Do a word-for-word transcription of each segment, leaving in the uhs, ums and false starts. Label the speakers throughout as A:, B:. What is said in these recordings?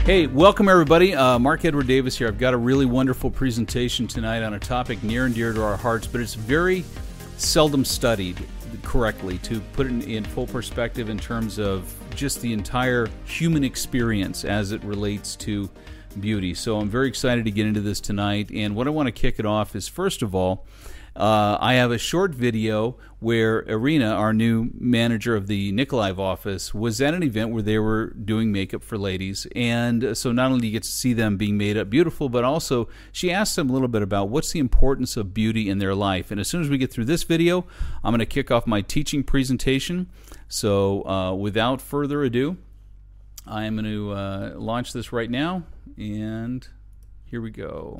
A: Hey, welcome everybody. Uh, Mark Edward Davis here. I've got a really wonderful presentation tonight on a topic near and dear to our hearts, but it's very seldom studied correctly to put it in, in full perspective in terms of just the entire human experience as it relates to beauty. So I'm very excited to get into this tonight, and what I want to kick it off is, first of all, Uh, I have a short video where Irina, our new manager of the Nikolaev office, was at an event where they were doing makeup for ladies. And so not only do you get to see them being made up beautiful, but also she asked them a little bit about what's the importance of beauty in their life. And as soon as we get through this video, I'm going to kick off my teaching presentation. So uh, without further ado, I'm going to uh, launch this right now. And here we go.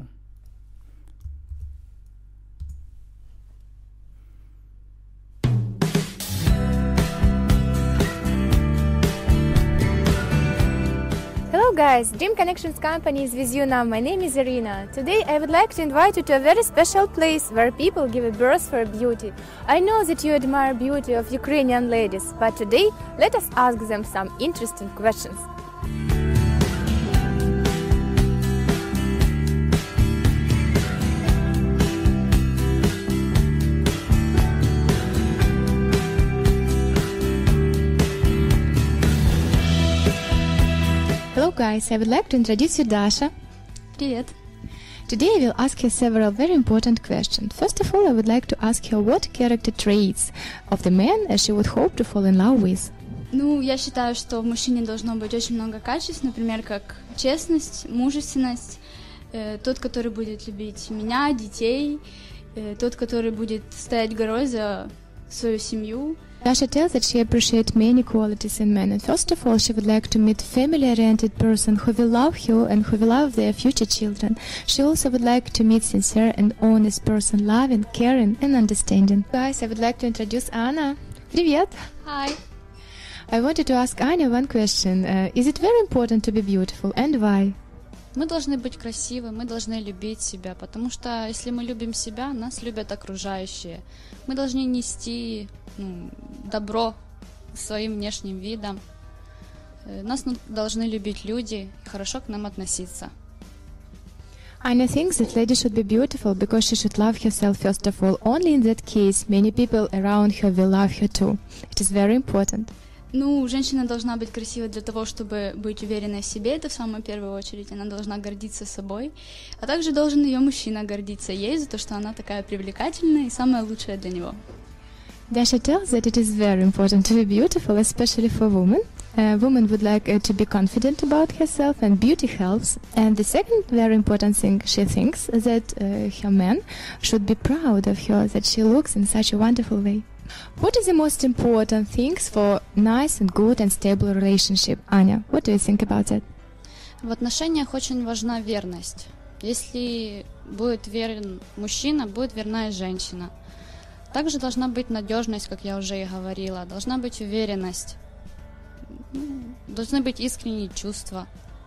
B: Hello guys, Dream Connections company is with you now. My name is Irina. Today I would like to invite you to a very special place where people give a birth for beauty. I know that you admire beauty of Ukrainian ladies, but today let us ask them some interesting questions.
C: Hello guys, I would like to introduce you Dasha.
D: Привет.
C: Today I will ask you several very important questions. First of all, I would like to ask you what character traits of the man she would hope to fall in love with.
D: Ну, я считаю, что в мужчине должно быть очень много качеств, например, как честность, мужественность, э, тот, который будет любить меня, детей, э, тот, который будет стоять горой за свою семью.
C: Dasha tells that she appreciates many qualities in men, and first of all, she would like to meet a family-oriented person who will love her and who will love their future children. She also would like to meet sincere and honest person, loving, caring, and understanding. Guys, I would like to introduce Anna. Привет!
D: Hi!
C: I wanted to ask Anya one question. Uh, is it very important to be beautiful, and why?
E: Мы должны быть красивы, мы должны любить себя, потому что если мы любим себя, нас любят окружающие. Мы должны нести ну, добро своим внешним видом. Нас должны любить люди и хорошо к нам относиться.
C: Anya thinks that lady should be beautiful because she should love herself first of all. Only in that case, many people around her will love her too. It is very important.
D: Ну, женщина должна быть красивой для того, чтобы быть уверенной в себе, это в самую первую очередь. Она должна гордиться собой, а также должен ее мужчина гордиться ей за то, что она такая привлекательная и самая лучшая для него.
C: Dasha tells that it is very important to be beautiful, especially for women. A woman would like uh, to be confident about herself, and beauty helps. And the second very important thing, she thinks that uh, her man should be proud of her, that she looks in such a wonderful way. What is the most important things for nice and good and stable relationship? Anya, what do you think about that?
E: В отношениях очень важна верность. Если будет верен мужчина, будет верна и женщина. Также должна быть надежность, как я уже и говорила. Должна быть уверенность. Должны быть искренние чувства.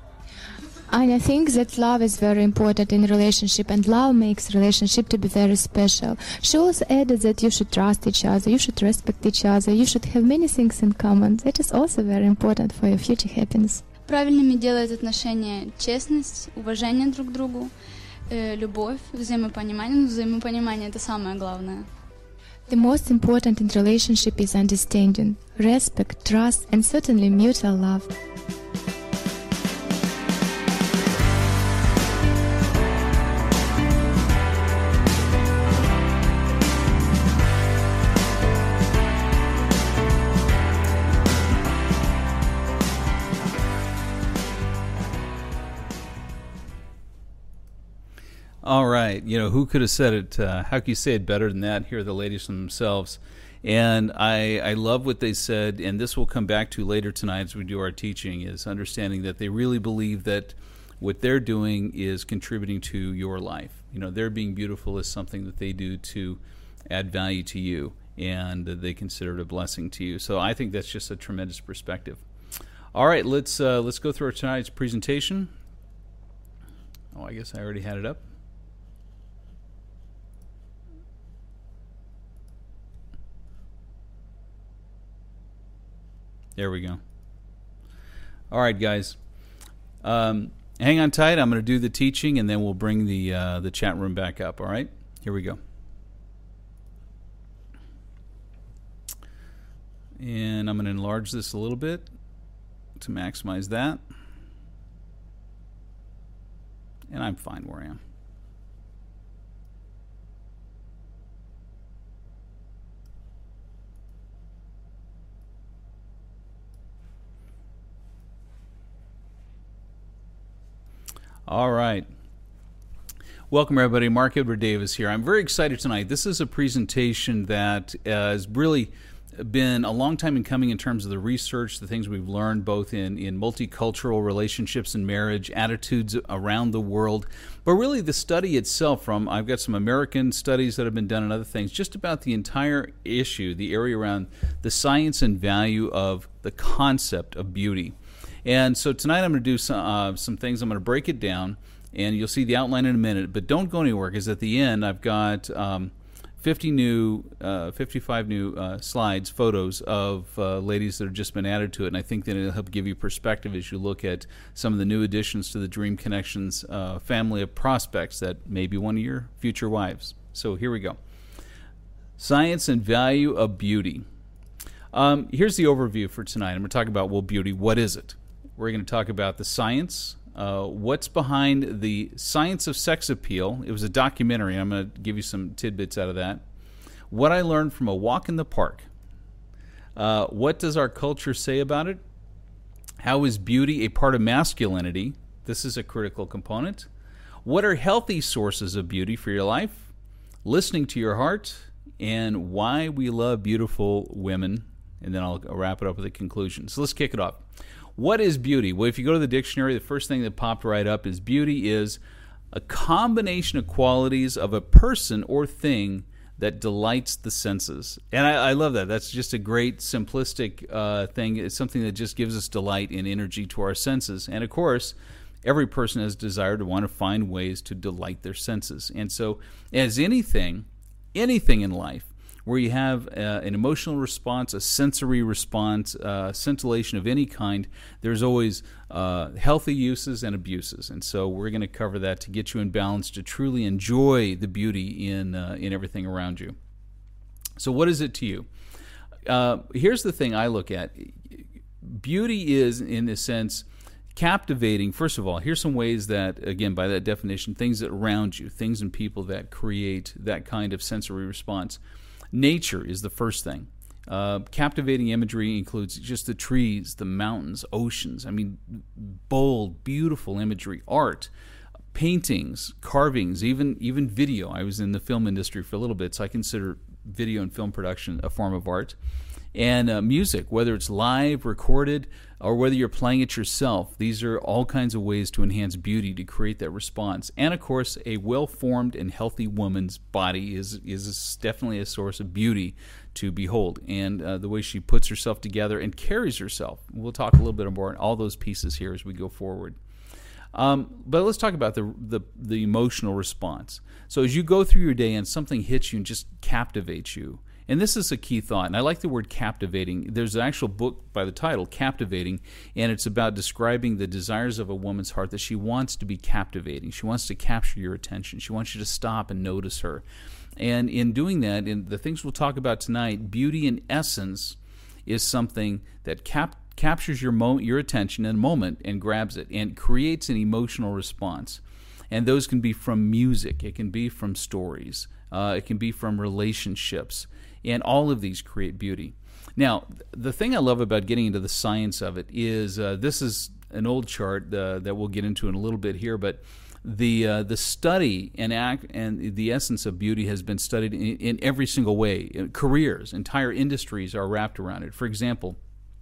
C: Anya thinks that love is very important in relationship, and love makes relationship to be very special. She also added that you should trust each other, you should respect each other, you should have many things in common. That is also very important for your future happiness.
D: Правильными делают отношения честность, уважение друг к другу, э, любовь, взаимопонимание. Ну, взаимопонимание — это самое главное.
C: The most important in relationship is understanding, respect, trust, and certainly mutual love.
A: All right, you know, who could have said it? Uh, how can you say it better than that? Here are the ladies themselves. And I, I love what they said, and this will come back to later tonight as we do our teaching, is understanding that they really believe that what they're doing is contributing to your life. You know, their being beautiful is something that they do to add value to you, and they consider it a blessing to you. So I think that's just a tremendous perspective. All right, let's uh, let's go through our tonight's presentation. Oh, I guess I already had it up. There we go. All right, guys. Um, hang on tight. I'm going to do the teaching, and then we'll bring the uh, the chat room back up. All right? Here we go. And I'm going to enlarge this a little bit to maximize that. And I'm fine where I am. All right. Welcome, everybody. Mark Edward Davis here. I'm very excited tonight. This is a presentation that uh, has really been a long time in coming in terms of the research, the things we've learned both in, in multicultural relationships and marriage, attitudes around the world, but really the study itself from, I've got some American studies that have been done and other things, just about the entire issue, the area around the science and value of the concept of beauty. And so tonight I'm going to do some, uh, some things. I'm going to break it down, and you'll see the outline in a minute, but don't go anywhere, because at the end I've got um, fifty new, uh, fifty-five new uh, slides, photos of uh, ladies that have just been added to it, and I think that it'll help give you perspective as you look at some of the new additions to the Dream Connections uh, family of prospects that may be one of your future wives. So here we go. Science and value of beauty. Um, here's the overview for tonight. I'm going to talk about, well, beauty, what is it? We're going to talk about the science, uh, what's behind the science of sex appeal. It was a documentary. I'm going to give you some tidbits out of that. What I learned from a walk in the park. Uh, what does our culture say about it? How is beauty a part of masculinity? This is a critical component. What are healthy sources of beauty for your life? Listening to your heart, and why we love beautiful women. And then I'll wrap it up with a conclusion. So let's kick it off. What is beauty? Well, if you go to the dictionary, the first thing that popped right up is beauty is a combination of qualities of a person or thing that delights the senses. And I, I love that. That's just a great simplistic uh, thing. It's something that just gives us delight and energy to our senses. And of course, every person has a desire to want to find ways to delight their senses. And so as anything, anything in life, where you have uh, an emotional response, a sensory response, uh, scintillation of any kind, there's always uh, healthy uses and abuses. And so we're going to cover that to get you in balance, to truly enjoy the beauty in, uh, in everything around you. So what is it to you? Uh, here's the thing I look at. Beauty is, in a sense, captivating. First of all, here's some ways that, again, by that definition, things that around you, things and people that create that kind of sensory response. Nature is the first thing. Uh, captivating imagery includes just the trees, the mountains, oceans. I mean, bold, beautiful imagery, art, paintings, carvings, even even video. I was in the film industry for a little bit, so I consider video and film production a form of art. And uh, music, whether it's live, recorded, or whether you're playing it yourself, these are all kinds of ways to enhance beauty, to create that response. And of course, a well-formed and healthy woman's body is is definitely a source of beauty to behold. And uh, the way she puts herself together and carries herself. We'll talk a little bit more on all those pieces here as we go forward. Um, but let's talk about the, the the emotional response. So as you go through your day and something hits you and just captivates you, and this is a key thought, and I like the word captivating. There's an actual book by the title, Captivating, and it's about describing the desires of a woman's heart, that she wants to be captivating. She wants to capture your attention. She wants you to stop and notice her. And in doing that, in the things we'll talk about tonight, beauty in essence is something that cap- captures your, mo- your attention in a moment and grabs it and creates an emotional response. And those can be from music. It can be from stories. Uh, it can be from relationships. And all of these create beauty. Now, the thing I love about getting into the science of it is, uh, this is an old chart uh, that we'll get into in a little bit here, but the uh, the study and act and the essence of beauty has been studied in, in every single way. Careers, entire industries are wrapped around it. For example,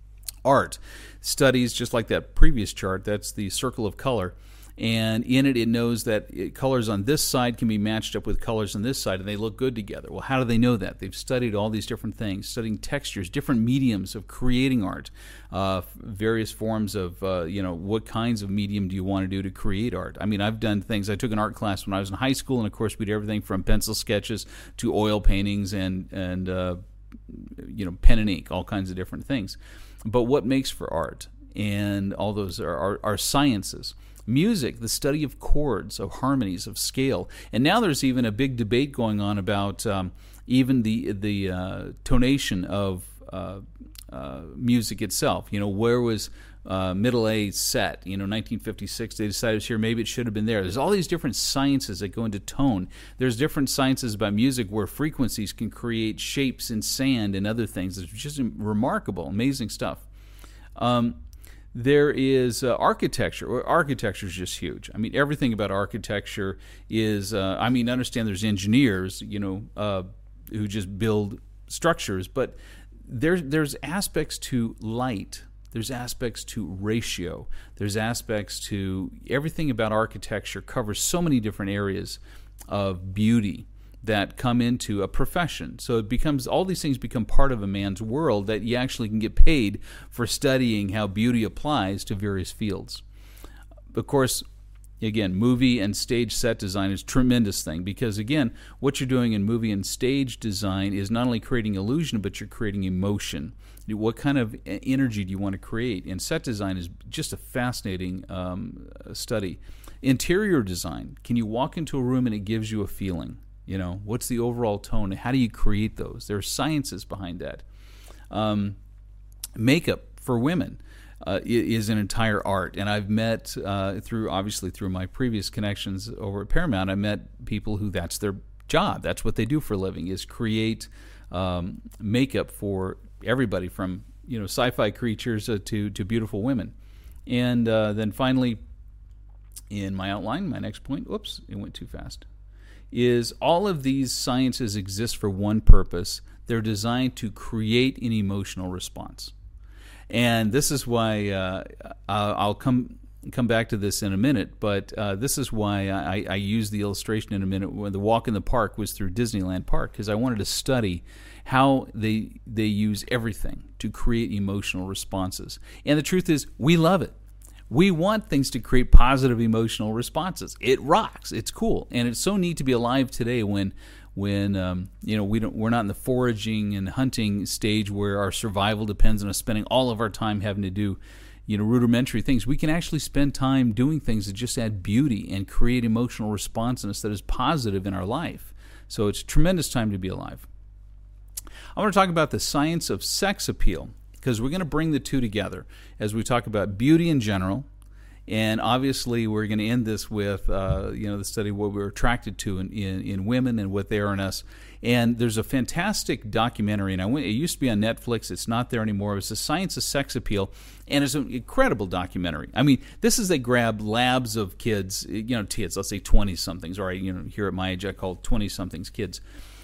A: art studies, just like that previous chart, that's the circle of color. And in it, it knows that it, colors on this side can be matched up with colors on this side, and they look good together. Well, how do they know that? They've studied all these different things, studying textures, different mediums of creating art, uh, various forms of, uh, you know, what kinds of medium do you want to do to create art? I mean, I've done things. I took an art class when I was in high school, and of course, we did everything from pencil sketches to oil paintings and, and uh, you know, pen and ink, all kinds of different things. But what makes for art? and all those are, are, are sciences. Music, the study of chords, of harmonies, of scale. And now there's even a big debate going on about um, even the the uh, tonation of uh, uh, music itself. You know, where was uh, middle A set? You know, nineteen fifty-six, they decided it was here. Maybe it should have been there. There's all these different sciences that go into tone. There's different sciences about music where frequencies can create shapes in sand and other things. It's just remarkable, amazing stuff. Um, There is uh, architecture. Architecture is just huge. I mean, everything about architecture is, uh, I mean, understand there's engineers, you know, uh, who just build structures, but there's, there's aspects to light. There's aspects to ratio. There's aspects to everything about architecture covers so many different areas of beauty that come into a profession. So it becomes, all these things become part of a man's world that you actually can get paid for studying how beauty applies to various fields. Of course, again, movie and stage set design is a tremendous thing because, again, what you're doing in movie and stage design is not only creating illusion, but you're creating emotion. What kind of energy do you want to create? And set design is just a fascinating um, study. Interior design, can you walk into a room and it gives you a feeling? You know, what's the overall tone? How do you create those? There are sciences behind that. Um, makeup for women uh, is an entire art, and I've met uh, through obviously through my previous connections over at Paramount. I met people who that's their job. That's what they do for a living, is create um, makeup for everybody from, you know, sci-fi creatures uh, to to beautiful women. And uh, then finally, in my outline, my next point. Oops, it went too fast. Is all of these sciences exist for one purpose. They're designed to create an emotional response. And this is why uh, I'll come come back to this in a minute, but uh, this is why I, I use the illustration in a minute when the walk in the park was through Disneyland Park, because I wanted to study how they they use everything to create emotional responses. And the truth is, we love it. We want things to create positive emotional responses. It rocks. It's cool, and it's so neat to be alive today when, when um, you know, we don't, we're not in the foraging and hunting stage where our survival depends on us spending all of our time having to do, you know, rudimentary things. We can actually spend time doing things that just add beauty and create emotional responsiveness that is positive in our life. So it's a tremendous time to be alive. I want to talk about the science of sex appeal, because we're going to bring the two together as we talk about beauty in general, and obviously we're going to end this with uh, you know, the study of what we're attracted to in, in, in women and what they are in us. And there's a fantastic documentary, and I went, it used to be on Netflix. It's not there anymore. It's The Science of Sex Appeal, and it's an incredible documentary. I mean, this is they grab labs of kids, you know, kids, let's say twenty-somethings, or you know, here at my age I call twenty-somethings kids.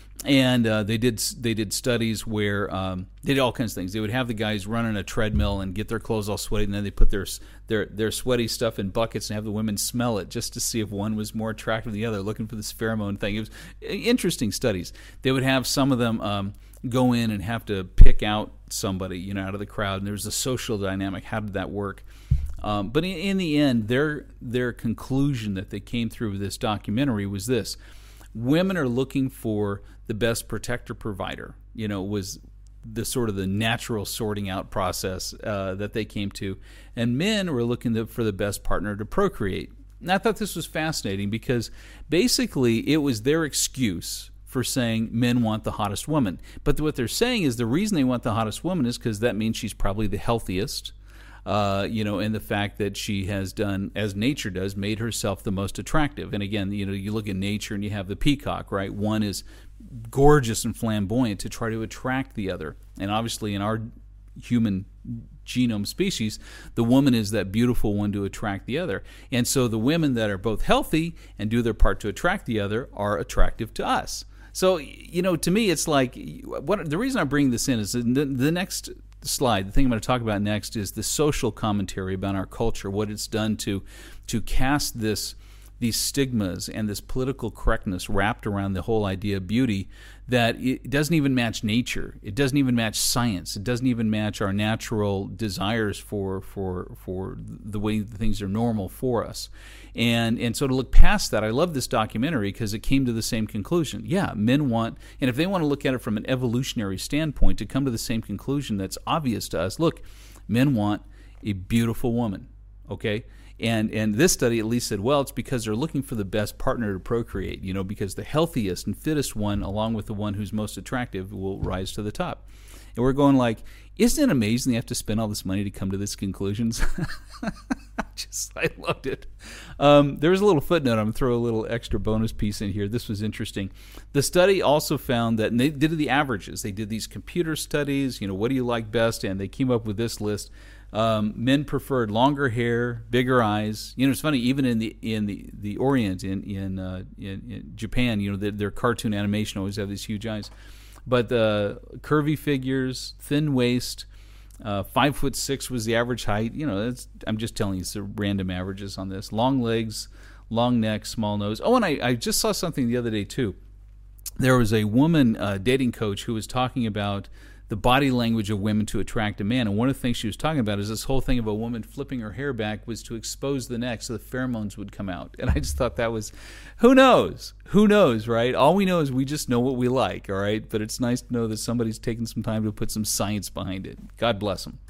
A: And uh, they did they did studies where um, they did all kinds of things. They would have the guys run on a treadmill and get their clothes all sweaty, and then they put their their their sweaty stuff in buckets and have the women smell it just to see if one was more attractive than the other, looking for this pheromone thing. It was interesting studies. They would have some of them um, go in and have to pick out somebody, you know, out of the crowd, and there was a social dynamic. How did that work? Um, but in, in the end, their their conclusion that they came through with this documentary was this: women are looking for the best protector provider, you know, was the sort of the natural sorting out process uh, that they came to. And men were looking to, for the best partner to procreate. And I thought this was fascinating because basically it was their excuse for saying men want the hottest woman. But what they're saying is the reason they want the hottest woman is because that means she's probably the healthiest, Uh, you know, and the fact that she has done, as nature does, made herself the most attractive. And again, you know, you look at nature and you have the peacock, right? One is gorgeous and flamboyant to try to attract the other. And obviously in our human genome species, the woman is that beautiful one to attract the other. And so the women that are both healthy and do their part to attract the other are attractive to us. So, you know, to me, it's like, what the reason I bring this in is the, the next slide, the thing I'm going to talk about next, is the social commentary about our culture, what it's done to to cast this these stigmas and this political correctness wrapped around the whole idea of beauty, that it doesn't even match nature. It doesn't even match science. It doesn't even match our natural desires for for for the way things are normal for us. And and so to look past that, I love this documentary because it came to the same conclusion. Yeah, men want, and if they want to look at it from an evolutionary standpoint, to come to the same conclusion that's obvious to us. Look, men want a beautiful woman, okay? And and this study at least said, well, it's because they're looking for the best partner to procreate, you know, because the healthiest and fittest one, along with the one who's most attractive, will rise to the top. And we're going like, isn't it amazing they have to spend all this money to come to these conclusions? Just, I loved it. Um, there was a little footnote. I'm going to throw a little extra bonus piece in here. This was interesting. The study also found that, and they did the averages. They did these computer studies, you know, what do you like best? And they came up with this list. Um, men preferred longer hair, bigger eyes. You know, it's funny. Even in the in the, the Orient, in in, uh, in in Japan, you know, their, their cartoon animation always have these huge eyes. But uh, curvy figures, thin waist, uh, five foot six was the average height. You know, that's, I'm just telling you, it's the random averages on this. Long legs, long neck, small nose. Oh, and I, I just saw something the other day too. There was a woman uh, dating coach who was talking about the body language of women to attract a man. And one of the things she was talking about is this whole thing of a woman flipping her hair back was to expose the neck so the pheromones would come out. And I just thought that was, who knows? Who knows, right? All we know is we just know what we like, all right? But it's nice to know that somebody's taken some time to put some science behind it. God bless them.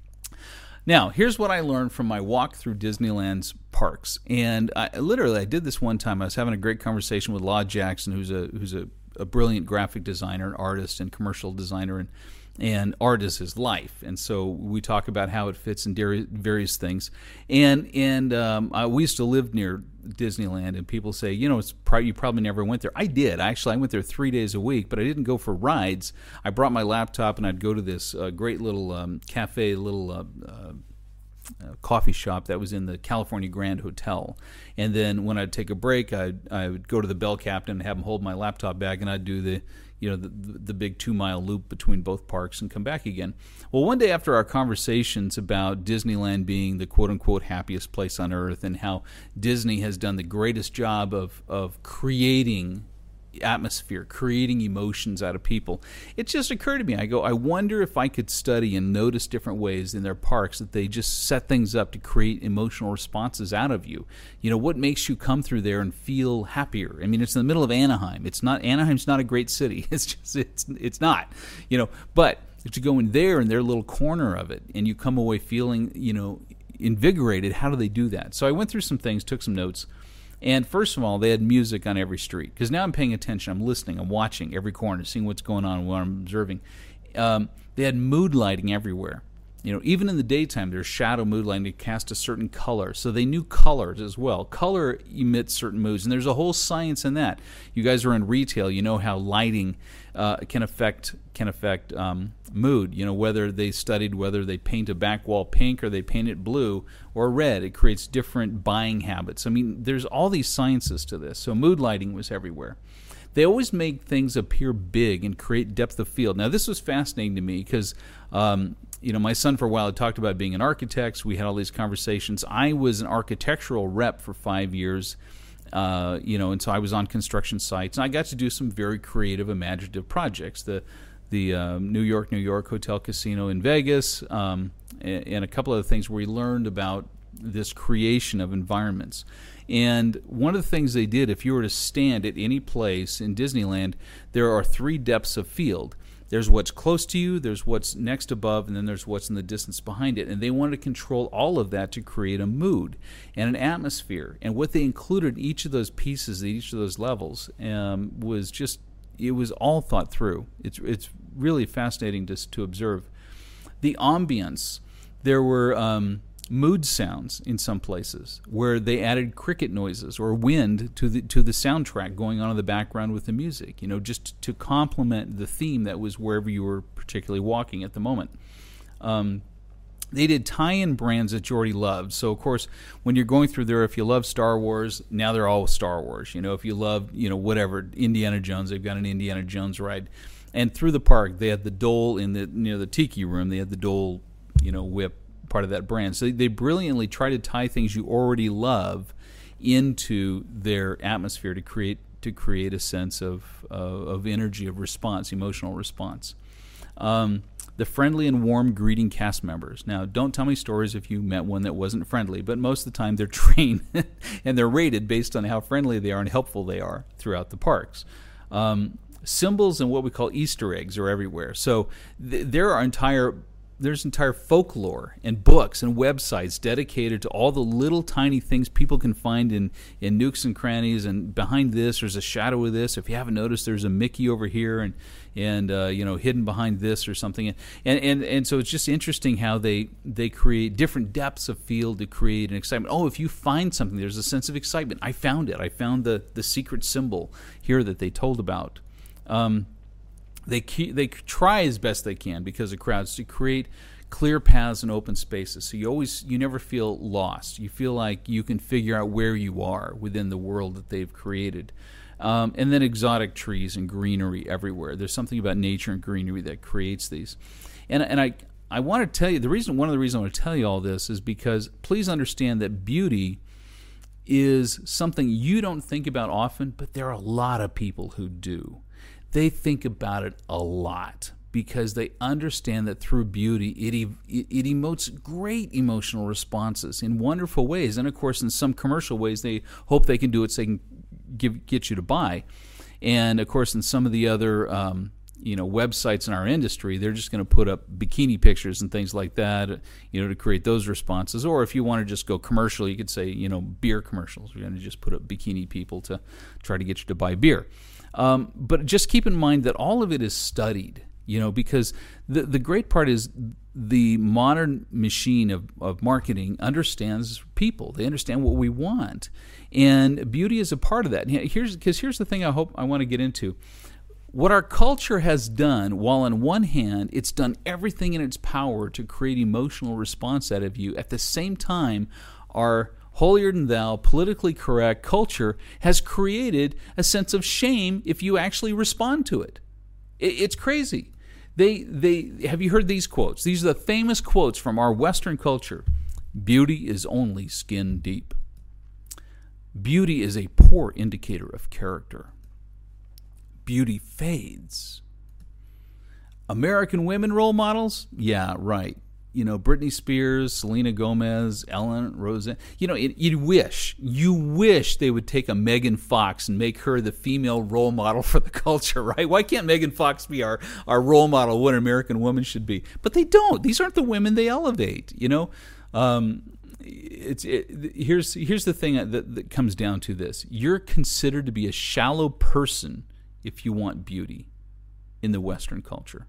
A: Now, here's what I learned from my walk through Disneyland's parks. And I, literally, I did this one time. I was having a great conversation with Law Jackson, who's a who's a a brilliant graphic designer, an artist, and commercial designer, and and art is his life. And so we talk about how it fits in various things. And and um, I, we used to live near Disneyland, and people say, you know, it's probably, you probably never went there. I did. Actually, I went there three days a week, but I didn't go for rides. I brought my laptop, and I'd go to this uh, great little um, cafe, little uh, uh, Uh, coffee shop that was in the California Grand Hotel. And then when I'd take a break, I'd, I would go to the bell captain and have him hold my laptop bag, and I'd do the, you know, the, the big two-mile loop between both parks and come back again. Well, one day after our conversations about Disneyland being the quote-unquote happiest place on earth and how Disney has done the greatest job of, of creating atmosphere, creating emotions out of people, it just occurred to me, I go, I wonder if I could study and notice different ways in their parks that they just set things up to create emotional responses out of you. You know, what makes you come through there and feel happier? I mean, it's in the middle of Anaheim. It's not, Anaheim's not a great city. It's just, it's, it's not, you know, but if you go in there in their little corner of it and you come away feeling, you know, invigorated, how do they do that? So I went through some things, took some notes. And first of all, they had music on every street. Because now I'm paying attention. I'm listening. I'm watching every corner, seeing what's going on, what I'm observing. Um, they had mood lighting everywhere. You know, even in the daytime, there's shadow mood lighting to cast a certain color. So they knew colors as well. Color emits certain moods, and there's a whole science in that. You guys are in retail. You know how lighting uh, can affect can affect um, mood. You know, whether they studied whether they paint a back wall pink or they paint it blue or red. It creates different buying habits. I mean, there's all these sciences to this. So mood lighting was everywhere. They always make things appear big and create depth of field. Now, this was fascinating to me because, um, you know, my son for a while had talked about being an architect. So we had all these conversations. I was an architectural rep for five years, uh, you know, and so I was on construction sites. And I got to do some very creative, imaginative projects. The the um, New York, New York Hotel Casino in Vegas, um, and, and a couple other things where we learned about this creation of environments. And one of the things they did, if you were to stand at any place in Disneyland, there are three depths of field. There's what's close to you, there's what's next above, and then there's what's in the distance behind it. And they wanted to control all of that to create a mood and an atmosphere. And what they included in each of those pieces, at each of those levels, um, was just, it was all thought through. It's it's really fascinating to, to observe. The ambience, there were Um, mood sounds in some places where they added cricket noises or wind to the to the soundtrack going on in the background with the music, you know, just to complement the theme that was wherever you were particularly walking at the moment. Um, they did tie-in brands that you already loved. So, of course, when you're going through there, if you love Star Wars, now they're all Star Wars. You know, if you love, you know, whatever, Indiana Jones, they've got an Indiana Jones ride. And through the park, they had the Dole in the, you know, the Tiki Room. They had the Dole, you know, whip, part of that brand. So they brilliantly try to tie things you already love into their atmosphere to create to create a sense of uh, of energy, of response, emotional response. Um, the friendly and warm greeting cast members. Now, don't tell me stories if you met one that wasn't friendly, but most of the time they're trained and they're rated based on how friendly they are and helpful they are throughout the parks. Um, symbols and what we call Easter eggs are everywhere. So th- there are entire there's entire folklore and books and websites dedicated to all the little tiny things people can find in, in nooks and crannies, and behind this there's a shadow of this. If you haven't noticed, there's a Mickey over here, and and uh, you know, hidden behind this or something. And, and and so it's just interesting how they they create different depths of field to create an excitement. Oh, if you find something, there's a sense of excitement. I found it. I found the the secret symbol here that they told about. Um, They keep, they try as best they can, because of crowds, to create clear paths and open spaces. So you always you never feel lost. You feel like you can figure out where you are within the world that they've created. Um, and then exotic trees and greenery everywhere. There's something about nature and greenery that creates these. And and I I want to tell you, the reason one of the reasons I want to tell you all this is because please understand that beauty is something you don't think about often, but there are a lot of people who do. They think about it a lot because they understand that through beauty, it, e- it emotes great emotional responses in wonderful ways. And, of course, in some commercial ways, they hope they can do it so they can give, get you to buy. And, of course, in some of the other um, you know, websites in our industry, they're just going to put up bikini pictures and things like that, you know, to create those responses. Or if you want to just go commercial, you could say, you know, beer commercials. You're going to just put up bikini people to try to get you to buy beer. Um, but just keep in mind that all of it is studied, you know, because the the great part is the modern machine of, of marketing understands people. They understand what we want, and beauty is a part of that. And here's because here's the thing I hope I want to get into. What our culture has done, while on one hand it's done everything in its power to create emotional response out of you, at the same time our holier-than-thou, politically correct culture has created a sense of shame if you actually respond to it. It's crazy. They, they, have you heard these quotes? These are the famous quotes from our Western culture. Beauty is only skin deep. Beauty is a poor indicator of character. Beauty fades. American women role models? Yeah, right. You know, Britney Spears, Selena Gomez, Ellen, Roseanne. You know, it, you wish, you wish they would take a Megan Fox and make her the female role model for the culture, right? Why can't Megan Fox be our, our role model, what an American woman should be? But they don't. These aren't the women they elevate, you know? Um, it's it, here's here's the thing that, that comes down to this. You're considered to be a shallow person if you want beauty in the Western culture.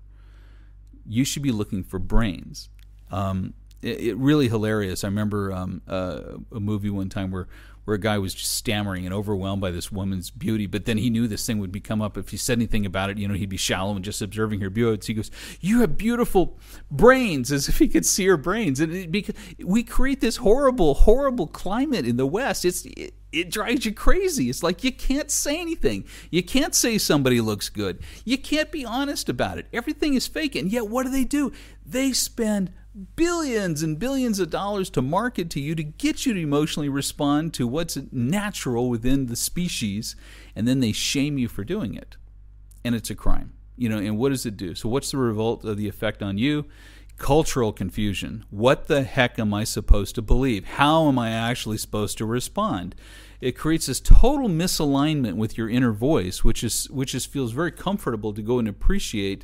A: You should be looking for brains. Um, it, it really hilarious. I remember um, uh, a movie one time where, where a guy was just stammering and overwhelmed by this woman's beauty, but then he knew this thing would be come up. If he said anything about it, you know, he'd be shallow and just observing her beauty. So he goes, "You have beautiful brains," as if he could see her brains. And it, because we create this horrible, horrible climate in the West. It's it, it drives you crazy. It's like you can't say anything. You can't say somebody looks good. You can't be honest about it. Everything is fake. And yet, what do they do? They spend billions and billions of dollars to market to you, to get you to emotionally respond to what's natural within the species, and then they shame you for doing it. And it's a crime. You know, and what does it do? So what's the result of the effect on you? Cultural confusion. What the heck am I supposed to believe? How am I actually supposed to respond? It creates this total misalignment with your inner voice, which is which is feels very comfortable to go and appreciate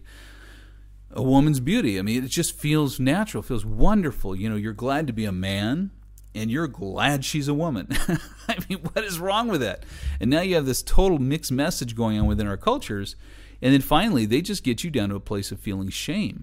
A: a woman's beauty. I mean, it just feels natural, feels wonderful. You know, you're glad to be a man, and you're glad she's a woman. I mean, what is wrong with that? And now you have this total mixed message going on within our cultures, and then finally, they just get you down to a place of feeling shame.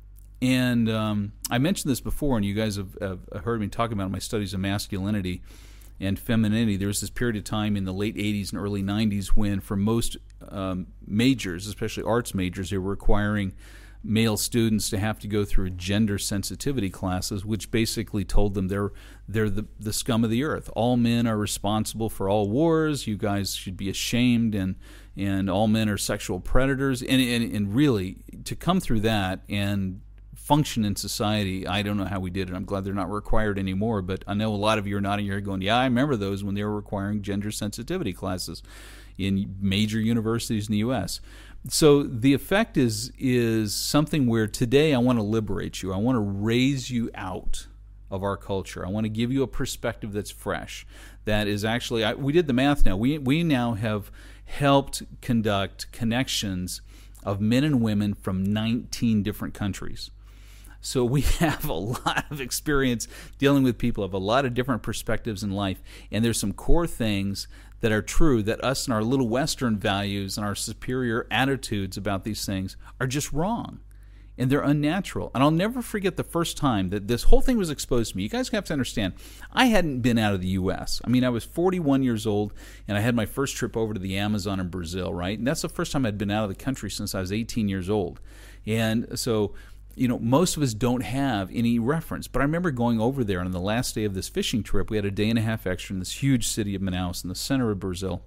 A: And um, I mentioned this before, and you guys have, have heard me talk about my studies of masculinity and femininity. There was this period of time in the late eighties and early nineties when, for most um, majors, especially arts majors, they were requiring male students to have to go through gender sensitivity classes, which basically told them they're they're the, the scum of the earth. All men are responsible for all wars. You guys should be ashamed, and and all men are sexual predators. And and, and really, to come through that and function in society, I don't know how we did it. I'm glad they're not required anymore, but I know a lot of you are nodding your head going, yeah, I remember those when they were requiring gender sensitivity classes in major universities in the U S So the effect is is something where today I want to liberate you. I want to raise you out of our culture. I want to give you a perspective that's fresh, that is actually, I, we did the math now. We we now have helped conduct connections of men and women from nineteen different countries. So we have a lot of experience dealing with people, have a lot of different perspectives in life, and there's some core things that are true that us and our little Western values and our superior attitudes about these things are just wrong. And they're unnatural. And I'll never forget the first time that this whole thing was exposed to me. You guys have to understand, I hadn't been out of the U S. I mean, I was forty-one years old, and I had my first trip over to the Amazon in Brazil, right? And that's the first time I'd been out of the country since I was eighteen years old. And so, you know, most of us don't have any reference. But I remember going over there on the last day of this fishing trip. We had a day and a half extra in this huge city of Manaus in the center of Brazil.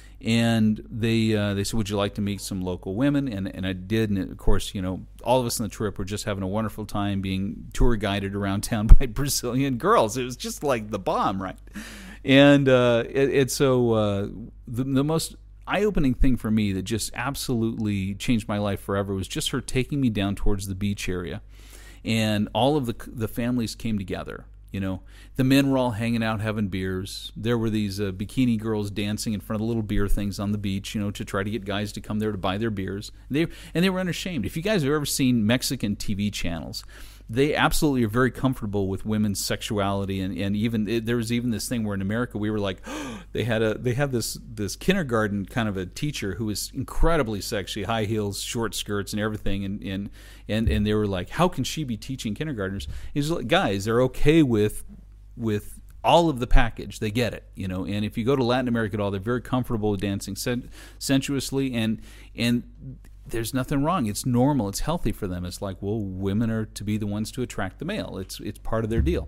A: And they uh, they said, would you like to meet some local women? And and I did. And of course, you know, all of us on the trip were just having a wonderful time being tour guided around town by Brazilian girls. It was just like the bomb, right? And uh, it, it so uh, the, the most eye-opening thing for me that just absolutely changed my life forever was just her taking me down towards the beach area. And all of the the families came together. You know, the men were all hanging out having beers. There were these uh, bikini girls dancing in front of the little beer things on the beach, you know, to try to get guys to come there to buy their beers. They and they were unashamed. If you guys have ever seen Mexican T V channels, they absolutely are very comfortable with women's sexuality, and, and even it, there was even this thing where in America we were like, oh, they had a they had this this kindergarten kind of a teacher who was incredibly sexy, high heels, short skirts, and everything, and and and, and they were like, how can she be teaching kindergartners? He's like, guys, they're okay with with all of the package. They get it, you know. And if you go to Latin America at all, they're very comfortable with dancing sen- sensuously, and and. There's nothing wrong. It's normal. It's healthy for them. It's like, well, women are to be the ones to attract the male. It's it's part of their deal.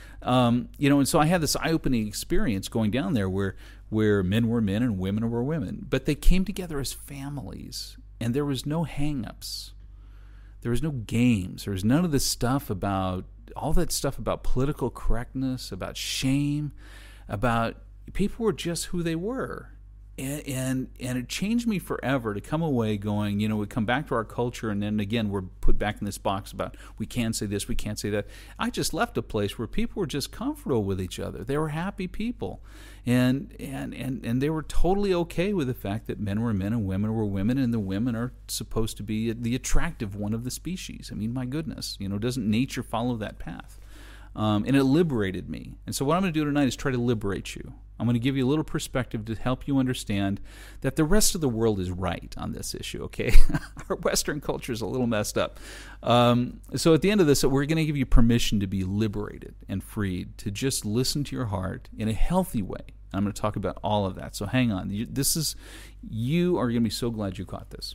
A: Um, you know, and so I had this eye-opening experience going down there where where men were men and women were women. But they came together as families, and there was no hang-ups. There was no games. There was none of this stuff about, all that stuff about political correctness, about shame, about people were just who they were. And, and and it changed me forever to come away going, you know, we come back to our culture, and then again we're put back in this box about we can't say this, we can't say that. I just left a place where people were just comfortable with each other. They were happy people, and and and and they were totally okay with the fact that men were men and women were women, and the women are supposed to be the attractive one of the species. I mean, my goodness, you know, doesn't nature follow that path? Um, and it liberated me. And so what I'm going to do tonight is try to liberate you. I'm going to give you a little perspective to help you understand that the rest of the world is right on this issue, okay? Our Western culture is a little messed up. Um, so at the end of this, we're going to give you permission to be liberated and freed, to just listen to your heart in a healthy way. I'm going to talk about all of that. So hang on. You, this is, you are going to be so glad you caught this.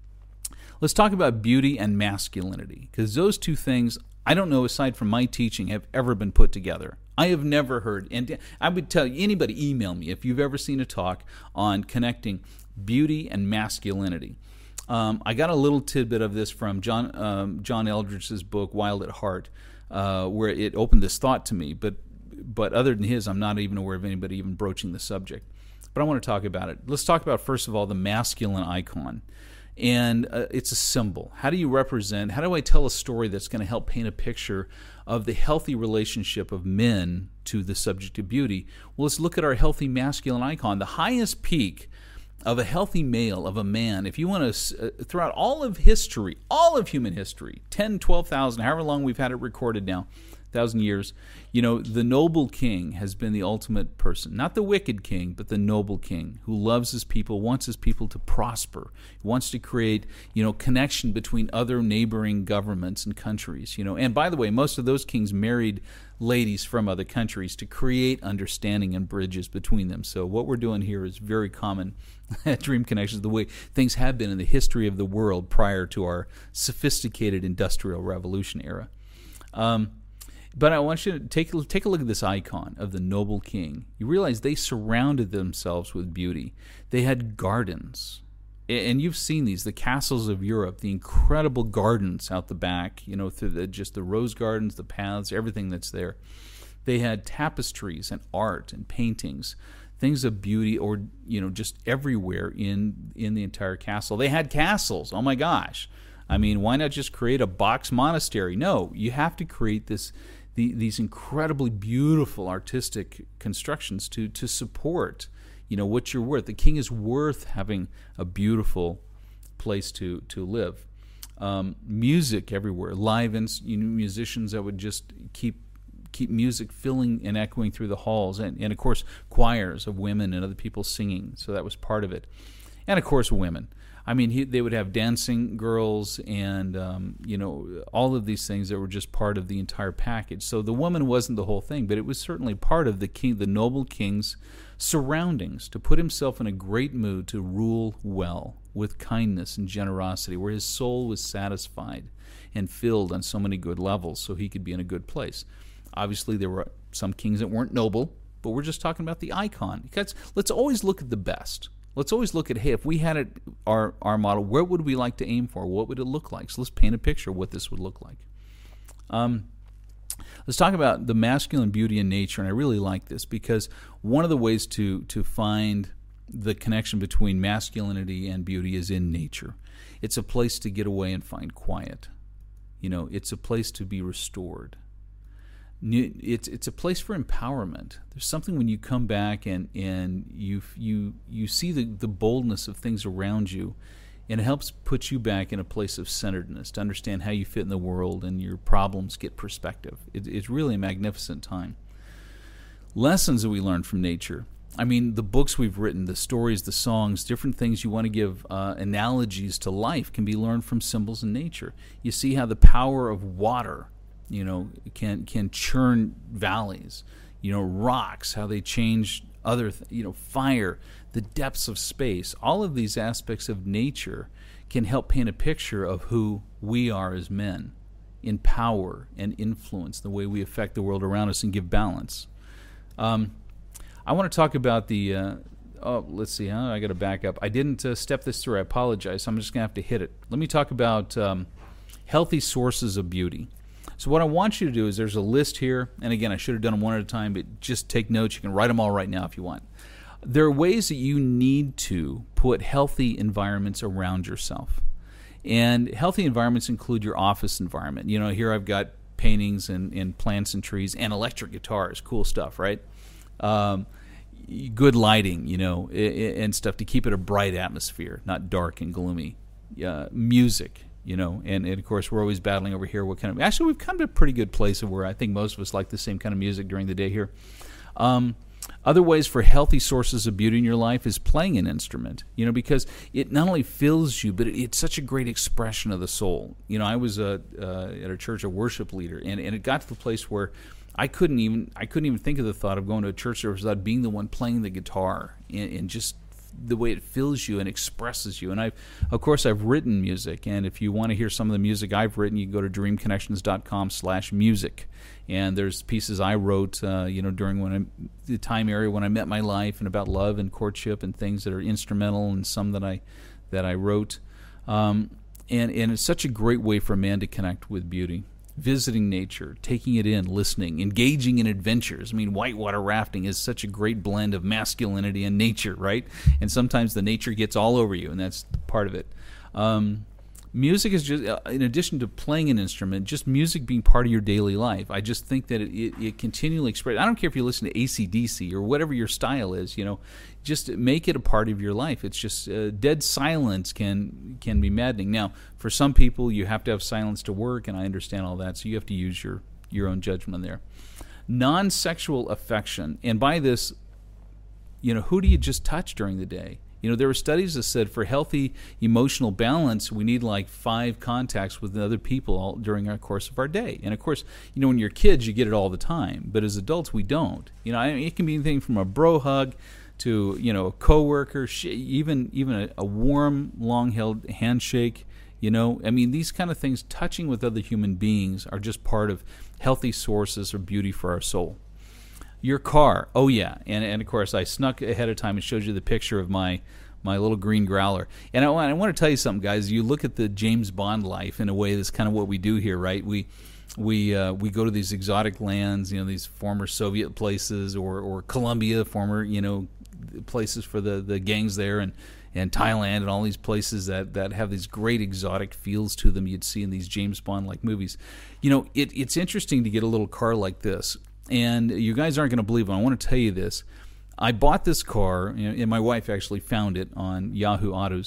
A: Let's talk about beauty and masculinity, because those two things, I don't know, aside from my teaching, have ever been put together. I have never heard, and I would tell you, anybody email me if you've ever seen a talk on connecting beauty and masculinity. Um, I got a little tidbit of this from John um, John Eldredge's book, Wild at Heart, uh, where it opened this thought to me. But but other than his, I'm not even aware of anybody even broaching the subject. But I want to talk about it. Let's talk about, first of all, the masculine icon. And uh, it's a symbol. How do you represent, how do I tell a story that's going to help paint a picture of the healthy relationship of men to the subject of beauty? Well, let's look at our healthy masculine icon. The highest peak of a healthy male, of a man, if you want to, uh, throughout all of history, all of human history, ten, twelve thousand, however long we've had it recorded now, thousand years, you know, the noble king has been the ultimate person. Not the wicked king, but the noble king who loves his people, wants his people to prosper, wants to create, you know, connection between other neighboring governments and countries, you know. And by the way, most of those kings married ladies from other countries to create understanding and bridges between them. So what we're doing here is very common at Dream Connections, the way things have been in the history of the world prior to our sophisticated industrial revolution era. Um, But I want you to take, take a look at this icon of the noble king. You realize they surrounded themselves with beauty. They had gardens. And you've seen these, the castles of Europe, the incredible gardens out the back, you know, through the, just the rose gardens, the paths, everything that's there. They had tapestries and art and paintings, things of beauty, or, you know, just everywhere in in the entire castle. They had castles. Oh, my gosh. I mean, why not just create a box monastery? No, you have to create this... The, these incredibly beautiful artistic constructions to to support, you know, what you're worth. The king is worth having a beautiful place to to live. Um, music everywhere, live and you know, musicians that would just keep keep music filling and echoing through the halls, and, and of course choirs of women and other people singing. So that was part of it, and of course women. I mean, he, they would have dancing girls and um, you know all of these things that were just part of the entire package. So the woman wasn't the whole thing, but it was certainly part of the king, the noble king's surroundings, to put himself in a great mood to rule well with kindness and generosity, where his soul was satisfied and filled on so many good levels, so he could be in a good place. Obviously, there were some kings that weren't noble, but we're just talking about the icon. Because let's always look at the best. Let's always look at, hey, if we had it, our our model, where would we like to aim for? What would it look like? So let's paint a picture of what this would look like. Um, let's talk about the masculine beauty in nature, and I really like this because one of the ways to to find the connection between masculinity and beauty is in nature. It's a place to get away and find quiet. You know, it's a place to be restored. It's it's a place for empowerment. There's something when you come back and, and you you you see the, the boldness of things around you, and it helps put you back in a place of centeredness to understand how you fit in the world, and your problems get perspective. It, it's really a magnificent time. Lessons that we learn from nature. I mean, the books we've written, the stories, the songs, different things you want to give uh, analogies to life can be learned from symbols in nature. You see how the power of water, you know, can can churn valleys. You know, rocks, how they change other, th- you know, fire, the depths of space. All of these aspects of nature can help paint a picture of who we are as men in power and influence, the way we affect the world around us and give balance. Um, I want to talk about the, uh, oh, let's see, huh? I got to back up. I didn't uh, step this through. I apologize. I'm just going to have to hit it. Let me talk about um, healthy sources of beauty. So what I want you to do is there's a list here, and again, I should have done them one at a time, but just take notes. You can write them all right now if you want. There are ways that you need to put healthy environments around yourself. And healthy environments include your office environment. You know, here I've got paintings and, and plants and trees and electric guitars, cool stuff, right? Um, good lighting, you know, and stuff to keep it a bright atmosphere, not dark and gloomy. Uh, music. You know, and, and of course we're always battling over here what kind of... Actually, we've come to a pretty good place of where I think most of us like the same kind of music during the day here. Um, other ways for healthy sources of beauty in your life is playing an instrument, you know, because it not only fills you, but it, it's such a great expression of the soul. You know, I was a, uh, at a church, a worship leader, and, and it got to the place where I couldn't even I couldn't even think of the thought of going to a church service without being the one playing the guitar and, and just the way it fills you and expresses you. And I've, of course, I've written music, and if you want to hear some of the music I've written, you can go to dream connections dot com slash music, and there's pieces I wrote, uh, you know, during when I, the time area when I met my life, and about love and courtship and things that are instrumental, and some that I that I wrote, um, and and it's such a great way for a man to connect with beauty. Visiting nature, taking it in, listening, engaging in adventures. I mean, whitewater rafting is such a great blend of masculinity and nature, right? And sometimes the nature gets all over you, and that's part of it. Um, music is just, uh, in addition to playing an instrument, just music being part of your daily life. I just think that it, it, it continually expresses. I don't care if you listen to A C D C or whatever your style is, you know, just make it a part of your life. It's just uh, dead silence can can be maddening. Now, for some people, you have to have silence to work, and I understand all that, so you have to use your, your own judgment there. Non-sexual affection, and by this, you know, who do you just touch during the day? You know, there were studies that said for healthy emotional balance, we need like five contacts with other people all, during our course of our day. And of course, you know, when you're kids, you get it all the time, but as adults, we don't. You know, I mean, it can be anything from a bro hug to, you know, a coworker, even even a, a warm, long-held handshake. You know, I mean, these kind of things, touching with other human beings, are just part of healthy sources of beauty for our soul. Your car, oh yeah, and and of course I snuck ahead of time and showed you the picture of my my little green Growler. And I want, I want to tell you something, guys. You look at the James Bond life in a way that's kind of what we do here, right? We we uh, we go to these exotic lands, you know, these former Soviet places, or or Colombia, former, you know, places for the, the gangs there, and, and Thailand, and all these places that, that have these great exotic feels to them you'd see in these James Bond-like movies. You know, it, it's interesting to get a little car like this. And you guys aren't going to believe it. I want to tell you this. I bought this car, and my wife actually found it on Yahoo Autos.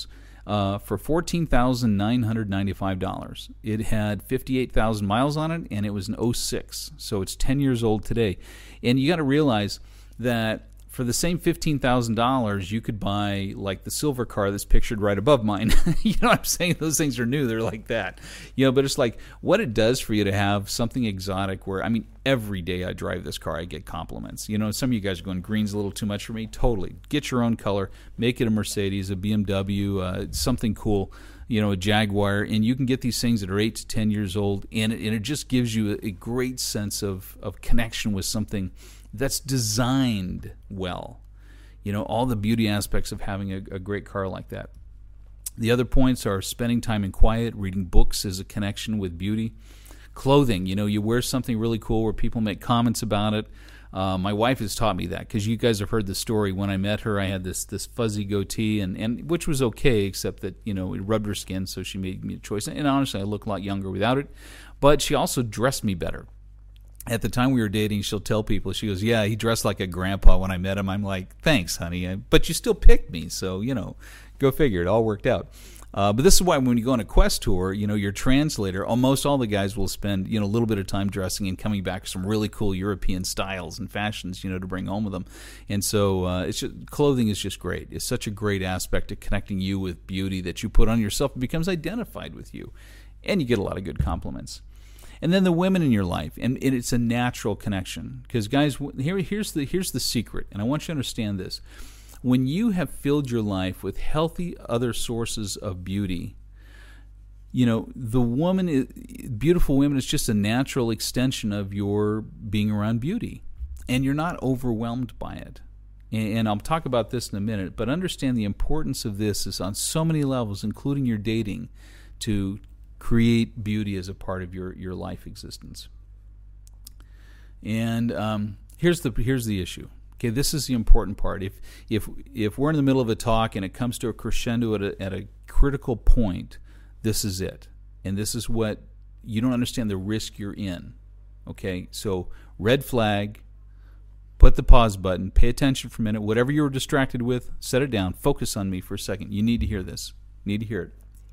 A: uh, for fourteen thousand nine hundred ninety-five dollars. It had fifty-eight thousand miles on it, and it was an oh six, so it's ten years old today. And you got to realize that for the same fifteen thousand dollars, you could buy like the silver car that's pictured right above mine. You know what I'm saying? Those things are new. They're like that. You know, but it's like what it does for you to have something exotic where, I mean, every day I drive this car, I get compliments. You know, some of you guys are going, green's a little too much for me. Totally. Get your own color. Make it a Mercedes, a B M W, uh, something cool, you know, a Jaguar. And you can get these things that are eight to ten years old, and it, and it just gives you a, a great sense of, of connection with something that's designed well. You know, all the beauty aspects of having a, a great car like that. The other points are spending time in quiet, reading books is a connection with beauty. Clothing, you know, you wear something really cool where people make comments about it. Uh, my wife has taught me that, because you guys have heard the story. When I met her, I had this this fuzzy goatee, and, and which was okay, except that, you know, it rubbed her skin, so she made me a choice. And honestly, I look a lot younger without it. But she also dressed me better. At the time we were dating, she'll tell people, she goes, yeah, he dressed like a grandpa when I met him. I'm like, thanks, honey. But you still picked me, so, you know, go figure. It all worked out. Uh, but this is why when you go on a quest tour, you know, your translator, almost all the guys will spend, you know, a little bit of time dressing and coming back with some really cool European styles and fashions, you know, to bring home with them. And so uh, it's just, clothing is just great. It's such a great aspect of connecting you with beauty that you put on yourself. It becomes identified with you. And you get a lot of good compliments. And then the women in your life, and it's a natural connection. Because guys, here, here's the here's the secret, and I want you to understand this. When you have filled your life with healthy other sources of beauty, you know, the woman, is, beautiful women, is just a natural extension of your being around beauty. And you're not overwhelmed by it. And, and I'll talk about this in a minute, but understand the importance of this is on so many levels, including your dating, to create beauty as a part of your, your life existence. And um, here's the here's the issue. Okay, this is the important part. If if if we're in the middle of a talk and it comes to a crescendo at a, at a critical point, this is it. And this is what you don't understand the risk you're in. Okay, so red flag. Put the pause button. Pay attention for a minute. Whatever you were distracted with, set it down. Focus on me for a second. You need to hear this. You need to hear it.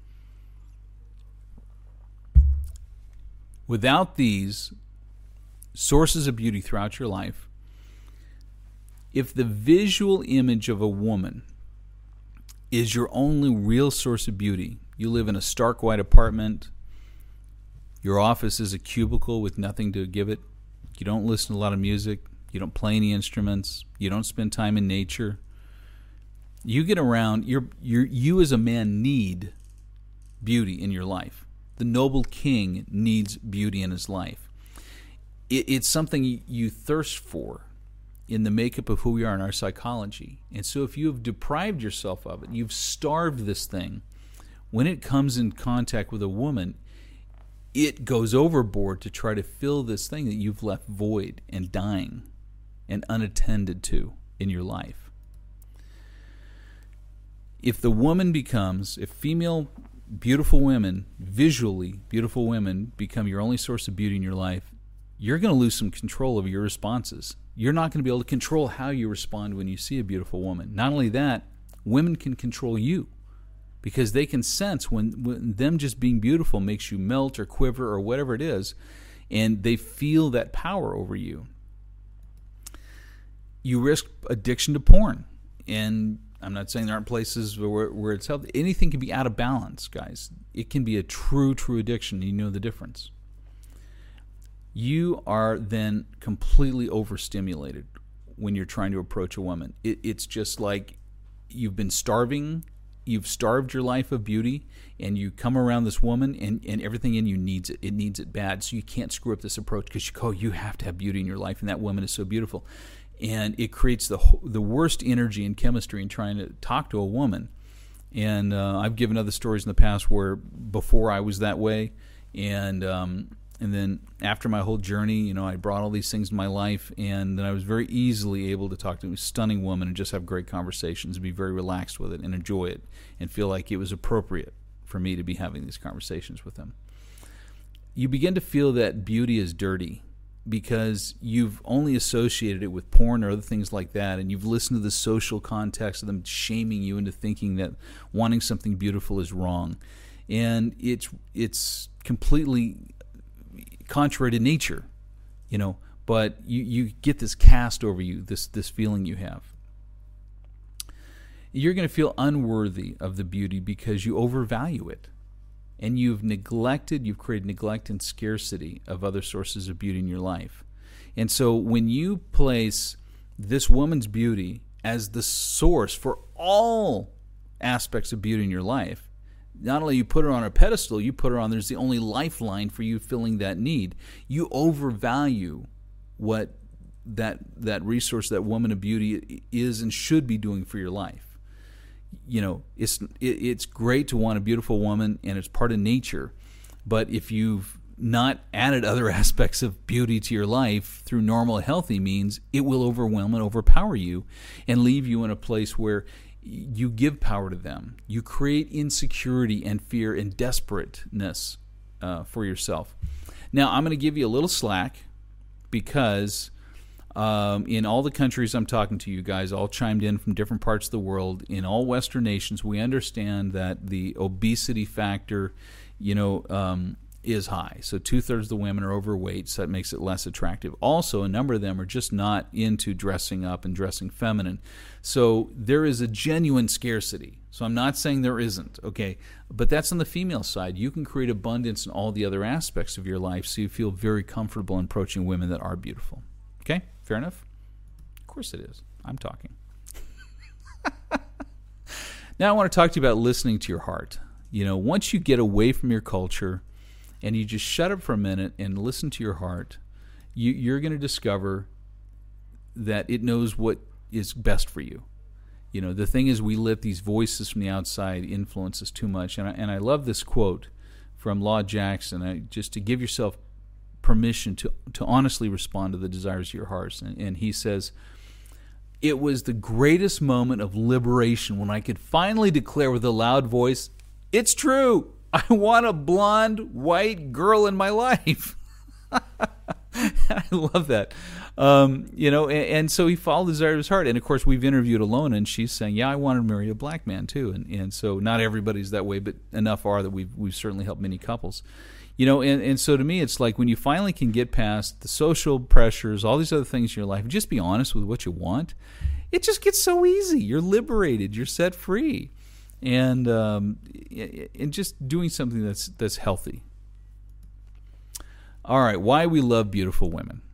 A: Without these sources of beauty throughout your life, if the visual image of a woman is your only real source of beauty, you live in a stark white apartment, your office is a cubicle with nothing to give it, you don't listen to a lot of music, you don't play any instruments, you don't spend time in nature, you get around, you're, you're, you as a man need beauty in your life. The noble king needs beauty in his life. It, it's something you thirst for in the makeup of who we are in our psychology. And so if you have deprived yourself of it, you've starved this thing, when it comes in contact with a woman, it goes overboard to try to fill this thing that you've left void and dying and unattended to in your life. If the woman becomes, if female beautiful women, visually beautiful women, become your only source of beauty in your life, you're going to lose some control over your responses. You're not going to be able to control how you respond when you see a beautiful woman. Not only that, women can control you because they can sense when, when them just being beautiful makes you melt or quiver or whatever it is, and they feel that power over you. You risk addiction to porn, and I'm not saying there aren't places where, where it's healthy. Anything can be out of balance, guys. It can be a true, true addiction. You know the difference. You are then completely overstimulated when you're trying to approach a woman. It, it's just like you've been starving. You've starved your life of beauty, and you come around this woman, and, and everything in you needs it. It needs it bad, so you can't screw up this approach because you go, you have to have beauty in your life, and that woman is so beautiful. And it creates the the worst energy and chemistry in trying to talk to a woman. And uh, I've given other stories in the past where before I was that way, and um, and then after my whole journey, you know, I brought all these things in my life, and then I was very easily able to talk to a stunning woman and just have great conversations, and be very relaxed with it, and enjoy it, and feel like it was appropriate for me to be having these conversations with them. You begin to feel that beauty is dirty. because you've only associated it with porn or other things like that, and you've listened to the social context of them shaming you into thinking that wanting something beautiful is wrong. And it's it's completely contrary to nature, you know, but you, you get this cast over you, this this feeling you have. You're going to feel unworthy of the beauty because you overvalue it. And you've neglected, you've created neglect and scarcity of other sources of beauty in your life. And so when you place this woman's beauty as the source for all aspects of beauty in your life, not only you put her on a pedestal, you put her on, there's the only lifeline for you filling that need. You overvalue what that that resource, that woman of beauty is and should be doing for your life. You know, it's it, it's great to want a beautiful woman, and it's part of nature. But if you've not added other aspects of beauty to your life through normal, healthy means, it will overwhelm and overpower you and leave you in a place where you give power to them. You create insecurity and fear and desperateness uh, for yourself. Now, I'm going to give you a little slack because Um, in all the countries I'm talking to, you guys all chimed in from different parts of the world. In all Western nations, we understand that the obesity factor, you know, um, is high. So two-thirds of the women are overweight, so that makes it less attractive. Also, a number of them are just not into dressing up and dressing feminine. So there is a genuine scarcity. So I'm not saying there isn't, okay? But that's on the female side. You can create abundance in all the other aspects of your life so you feel very comfortable in approaching women that are beautiful. Okay? Fair enough? Of course it is. I'm talking. Now I want to talk to you about listening to your heart. You know, once you get away from your culture and you just shut up for a minute and listen to your heart, you, you're going to discover that it knows what is best for you. You know, the thing is, we let these voices from the outside influence us too much. And I, and I love this quote from Law Jackson, I, just to give yourself permission to, to honestly respond to the desires of your hearts. And, and he says, "It was the greatest moment of liberation when I could finally declare with a loud voice, 'It's true. I want a blonde, white girl in my life.'" I love that. Um, you know, and, and so he followed the desire of his heart. And of course, we've interviewed Alona, and she's saying, "Yeah, I want to marry a black man too." And and so not everybody's that way, but enough are that we've we've certainly helped many couples. You know, and, and so to me, it's like when you finally can get past the social pressures, all these other things in your life, just be honest with what you want, it just gets so easy. You're liberated. You're set free. And um, and just doing something that's that's healthy. All right, why we love beautiful women.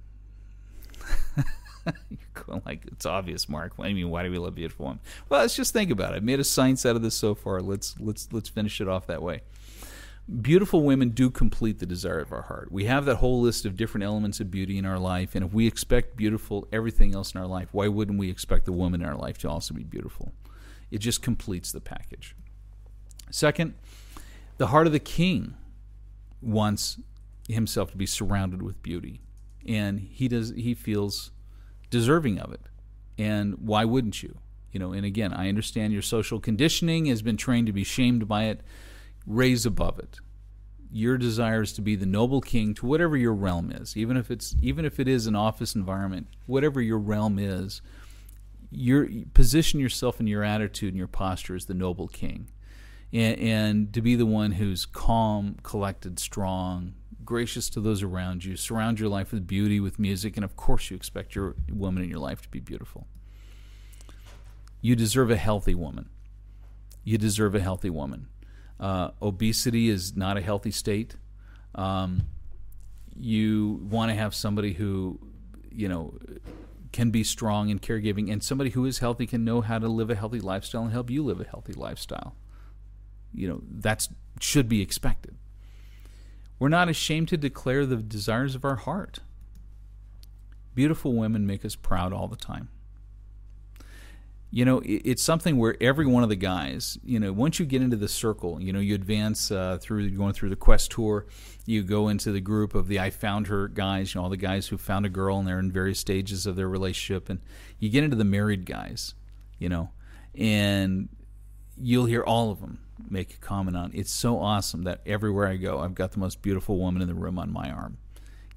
A: You're going like, it's obvious, Mark. What do you mean, why do we love beautiful women? Well, let's just think about it. I made a science out of this so far. Let's let's let's finish it off that way. Beautiful women do complete the desire of our heart. We have that whole list of different elements of beauty in our life, and if we expect beautiful everything else in our life, why wouldn't we expect the woman in our life to also be beautiful? It just completes the package. Second, the heart of the king wants himself to be surrounded with beauty, and he does. He feels deserving of it, and why wouldn't you? You know, and again, I understand your social conditioning has been trained to be shamed by it. Raise above it. Your desire is to be the noble king to whatever your realm is, even if it's even if it is an office environment, whatever your realm is. Your position yourself in your attitude and your posture as the noble king, and, and to be the one who's calm, collected, strong, gracious to those around you. Surround your life with beauty, with music, and of course you expect your woman in your life to be beautiful. You deserve a healthy woman. You deserve a healthy woman. Uh, obesity is not a healthy state. Um, you want to have somebody who, you know, can be strong in caregiving, and somebody who is healthy can know how to live a healthy lifestyle and help you live a healthy lifestyle. You know, that should be expected. We're not ashamed to declare the desires of our heart. Beautiful women make us proud all the time. You know, it's something where every one of the guys, you know, once you get into the circle, you know, you advance uh, through going through the Quest tour, you go into the group of the I Found Her guys, you know, all the guys who found a girl and they're in various stages of their relationship, and you get into the married guys, you know, and you'll hear all of them make a comment on, it's so awesome that everywhere I go, I've got the most beautiful woman in the room on my arm.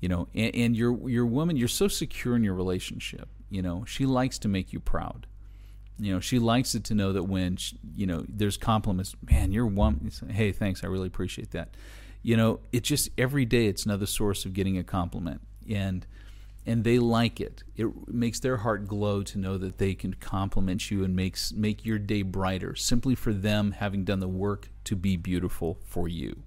A: You know, and, and your your woman, you're so secure in your relationship. You know, she likes to make you proud. You know, she likes it to know that when, she, you know, there's compliments, man, you're one, hey, thanks, I really appreciate that. You know, it just, every day it's another source of getting a compliment. And and they like it. It makes their heart glow to know that they can compliment you and makes make your day brighter, simply for them having done the work to be beautiful for you.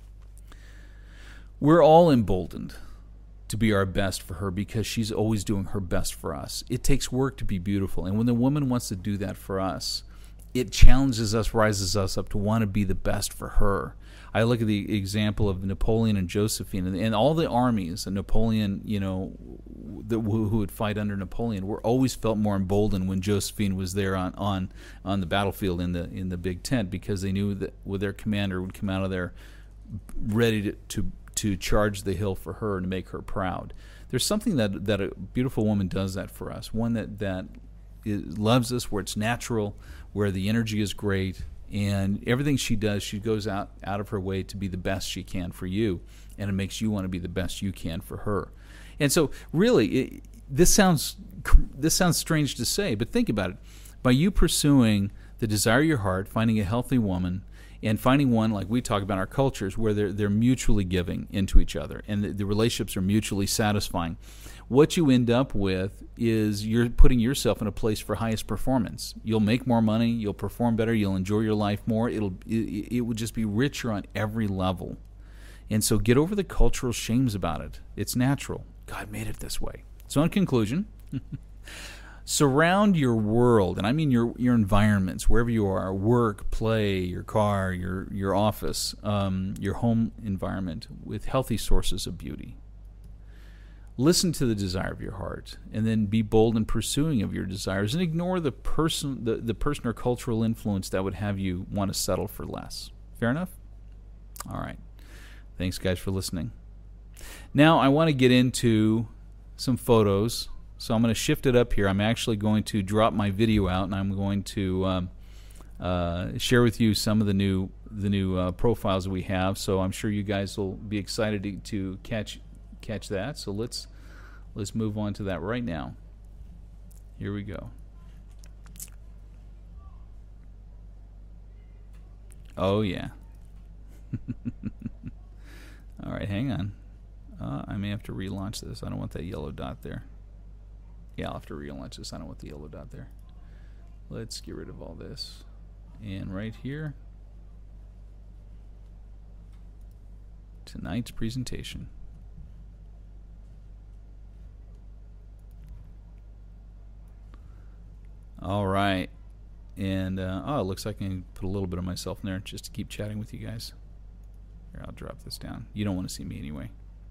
A: We're all emboldened to be our best for her because she's always doing her best for us. It takes work to be beautiful, and when the woman wants to do that for us, it challenges us, rises us up to want to be the best for her. I look at the example of Napoleon and Josephine, and, and all the armies that Napoleon, you know, the, who, who would fight under Napoleon, were always felt more emboldened when Josephine was there on, on, on the battlefield in the in the big tent, because they knew that well, their commander would come out of there ready to, to to charge the hill for her and to make her proud. There's something that that a beautiful woman does that for us. One that that is, loves us, where it's natural, where the energy is great, and everything she does, she goes out, out of her way to be the best she can for you, and it makes you want to be the best you can for her. And so, really, it, this sounds this sounds strange to say, but think about it. By you pursuing the desire of your heart, finding a healthy woman, and finding one, like we talk about in our cultures, where they're, they're mutually giving into each other, and the, the relationships are mutually satisfying, what you end up with is you're putting yourself in a place for highest performance. You'll make more money, you'll perform better, you'll enjoy your life more. It'll it, it will just be richer on every level. And so get over the cultural shames about it. It's natural. God made it this way. So in conclusion, surround your world, and I mean your your environments, wherever you are, work, play, your car, your your office, um, your home environment, with healthy sources of beauty. Listen to the desire of your heart, and then be bold in pursuing of your desires, and ignore the person the, the person or cultural influence that would have you want to settle for less. Fair enough? All right. Thanks, guys, for listening. Now I want to get into some photos. So I'm going to shift it up here. I'm actually going to drop my video out, and I'm going to um, uh, share with you some of the new the new uh, profiles that we have. So I'm sure you guys will be excited to, to catch catch that. So let's let's move on to that right now. Here we go. Oh yeah. All right, hang on. Uh, I may have to relaunch this. I don't want that yellow dot there. Yeah, I'll have to relaunch this. I don't want the yellow dot there. Let's get rid of all this. And right here, tonight's presentation. All right. And, uh, oh, it looks like I can put a little bit of myself in there just to keep chatting with you guys. Here, I'll drop this down. You don't want to see me anyway.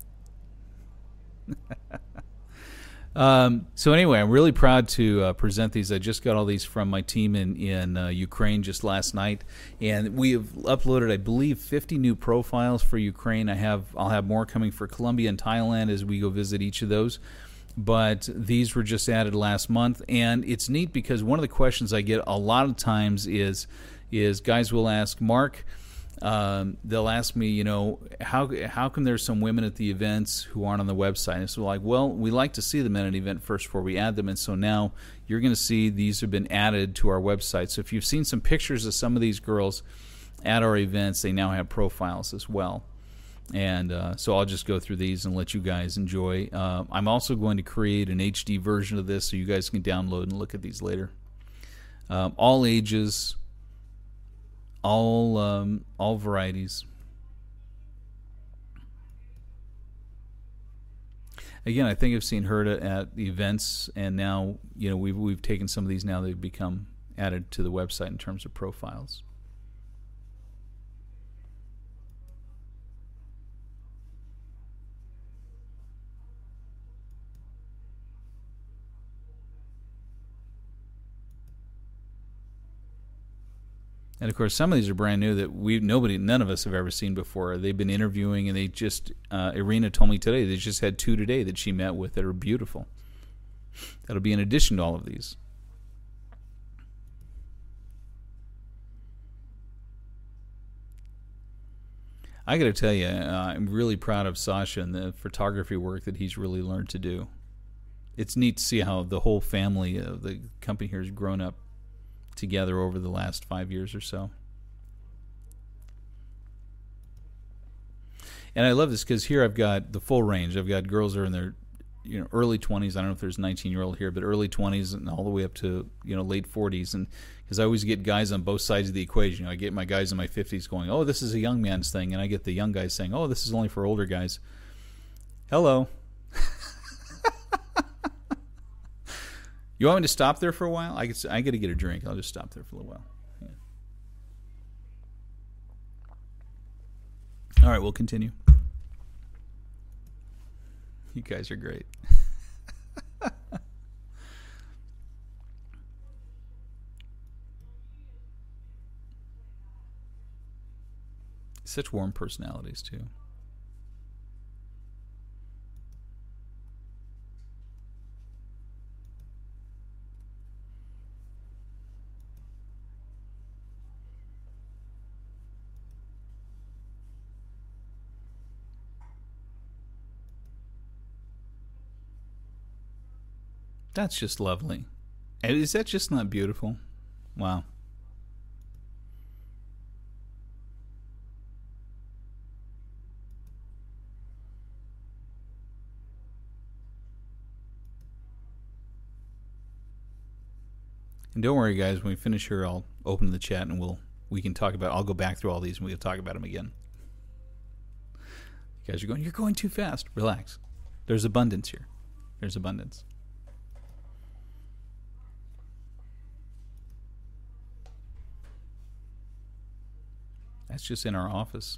A: Um, so anyway, I'm really proud to uh, present these. I just got all these from my team in, in uh, Ukraine just last night, and we have uploaded, I believe, fifty new profiles for Ukraine. I have, I'll have more coming for Colombia and Thailand as we go visit each of those. But these were just added last month, and it's neat because one of the questions I get a lot of times is, is guys will ask, Mark, Um, they'll ask me, you know, how how come there's some women at the events who aren't on the website? And so like, well, we like to see them at an event first before we add them. And so now you're going to see these have been added to our website. So if you've seen some pictures of some of these girls at our events, they now have profiles as well. And uh, so I'll just go through these and let you guys enjoy. Uh, I'm also going to create an H D version of this so you guys can download and look at these later. Um, all ages, all um, all varieties. Again, I think I've seen her at, at the events, and now you know we've we've taken some of these. Now they've become added to the website in terms of profiles. And of course, some of these are brand new that we nobody, none of us have ever seen before. They've been interviewing, and they just uh, Irina told me today they just had two today that she met with that are beautiful. That'll be in addition to all of these. I got to tell you, uh, I'm really proud of Sasha and the photography work that he's really learned to do. It's neat to see how the whole family of the company here has grown up together over the last five years or so. And I love this because here I've got the full range. I've got girls that are in their you know early twenties. I don't know if there's a nineteen-year-old here, but early twenties and all the way up to you know late forties. And because I always get guys on both sides of the equation. You know, I get my guys in my fifties going, "Oh, this is a young man's thing," and I get the young guys saying, "Oh, this is only for older guys." Hello. You want me to stop there for a while? I get I got to get a drink. I'll just stop there for a little while. Yeah. All right, we'll continue. You guys are great. Such warm personalities, too. That's just lovely. And is that just not beautiful? Wow. And don't worry, guys. When we finish here, I'll open the chat and we'll we can talk about. I'll go back through all these and we'll talk about them again. You guys are going. You're going too fast. Relax. There's abundance here. There's abundance. That's just in our office.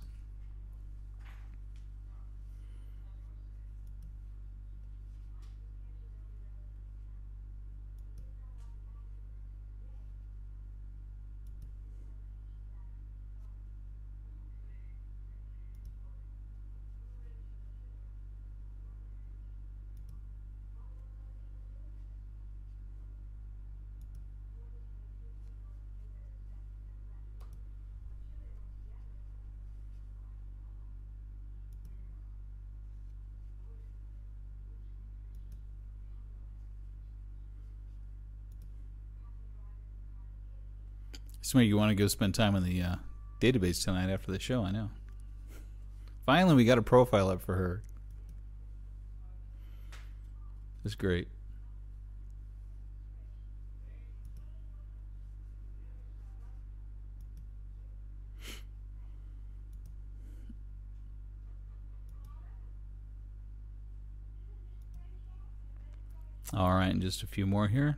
A: Somebody you want to go spend time on the uh, database tonight after the show, I know. Finally, we got a profile up for her. It's great. All right, and just a few more here.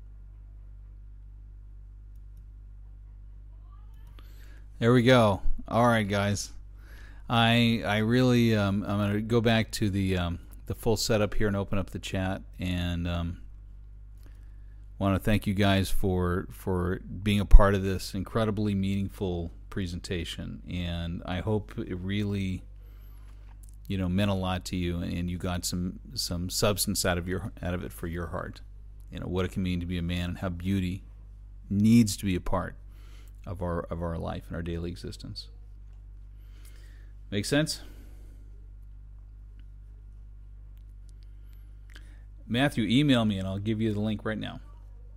A: There we go. All right, guys. I I really um, I'm going to go back to the um, the full setup here and open up the chat, and um, want to thank you guys for for being a part of this incredibly meaningful presentation. And I hope it really, you know, meant a lot to you, and you got some some substance out of your out of it for your heart. You know what it can mean to be a man, and how beauty needs to be a part of our of our life and our daily existence. Make sense? Matthew, email me and I'll give you the link right now.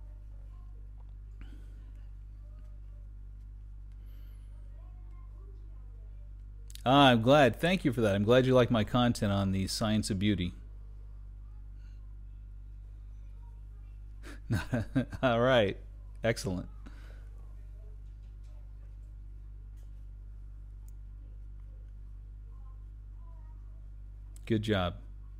A: Ah, I'm glad. Thank you for that. I'm glad you like my content on the science of beauty. All right. Excellent. Good job.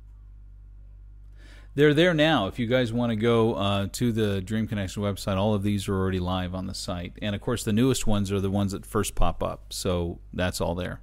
A: They're there now. If you guys want to go uh, to the Dream Connection website, all of these are already live on the site. And, of course, the newest ones are the ones that first pop up. So that's all there.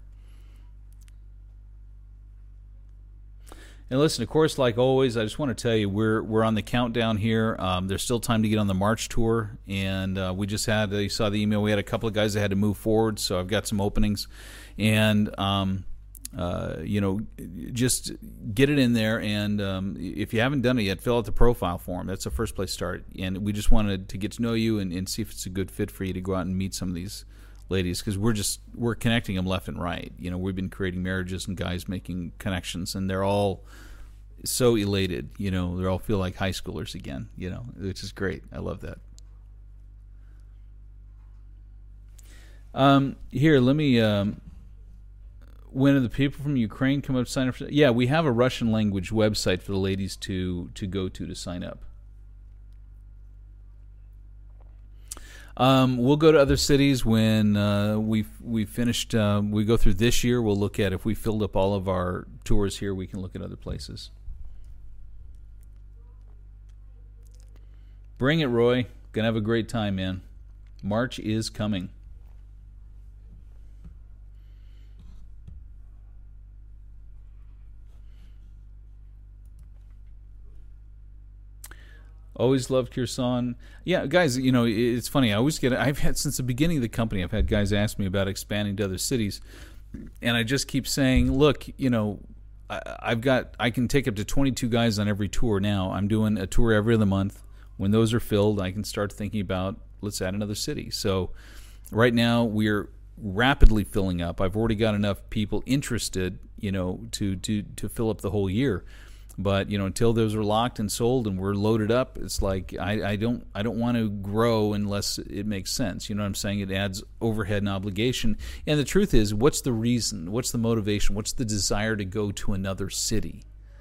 A: And listen, of course, like always, I just want to tell you, we're we're on the countdown here. Um, there's still time to get on the March tour. And uh, we just had, uh, you saw the email, we had a couple of guys that had to move forward. So I've got some openings. And... Um, Uh, you know, just get it in there, and um, if you haven't done it yet, fill out the profile form. That's the first place to start. And we just wanted to get to know you and, and see if it's a good fit for you to go out and meet some of these ladies, because we're just we're connecting them left and right. You know, we've been creating marriages and guys making connections, and they're all so elated. You know, they all feel like high schoolers again. You know, which is great. I love that. Um, here, let me. Um, when the people from Ukraine come up to sign up, for, yeah, we have a Russian language website for the ladies to to go to to sign up. Um, we'll go to other cities when uh, we've we finished. Uh, we go through this year. We'll look at if we filled up all of our tours here. We can look at other places. Bring it, Roy. Gonna have a great time, man. March is coming. Always loved Kherson. Yeah, guys, you know, it's funny. I always get, I've had, since the beginning of the company, I've had guys ask me about expanding to other cities. And I just keep saying, look, you know, I, I've got, I can take up to twenty-two guys on every tour now. I'm doing a tour every other month. When those are filled, I can start thinking about, let's add another city. So right now, we're rapidly filling up. I've already got enough people interested, you know, to, to, to fill up the whole year. But you know, until those are locked and sold and we're loaded up, it's like I, I don't I don't want to grow unless it makes sense. You know what I'm saying? It adds overhead and obligation. And the truth is, what's the reason? What's the motivation? What's the desire to go to another city?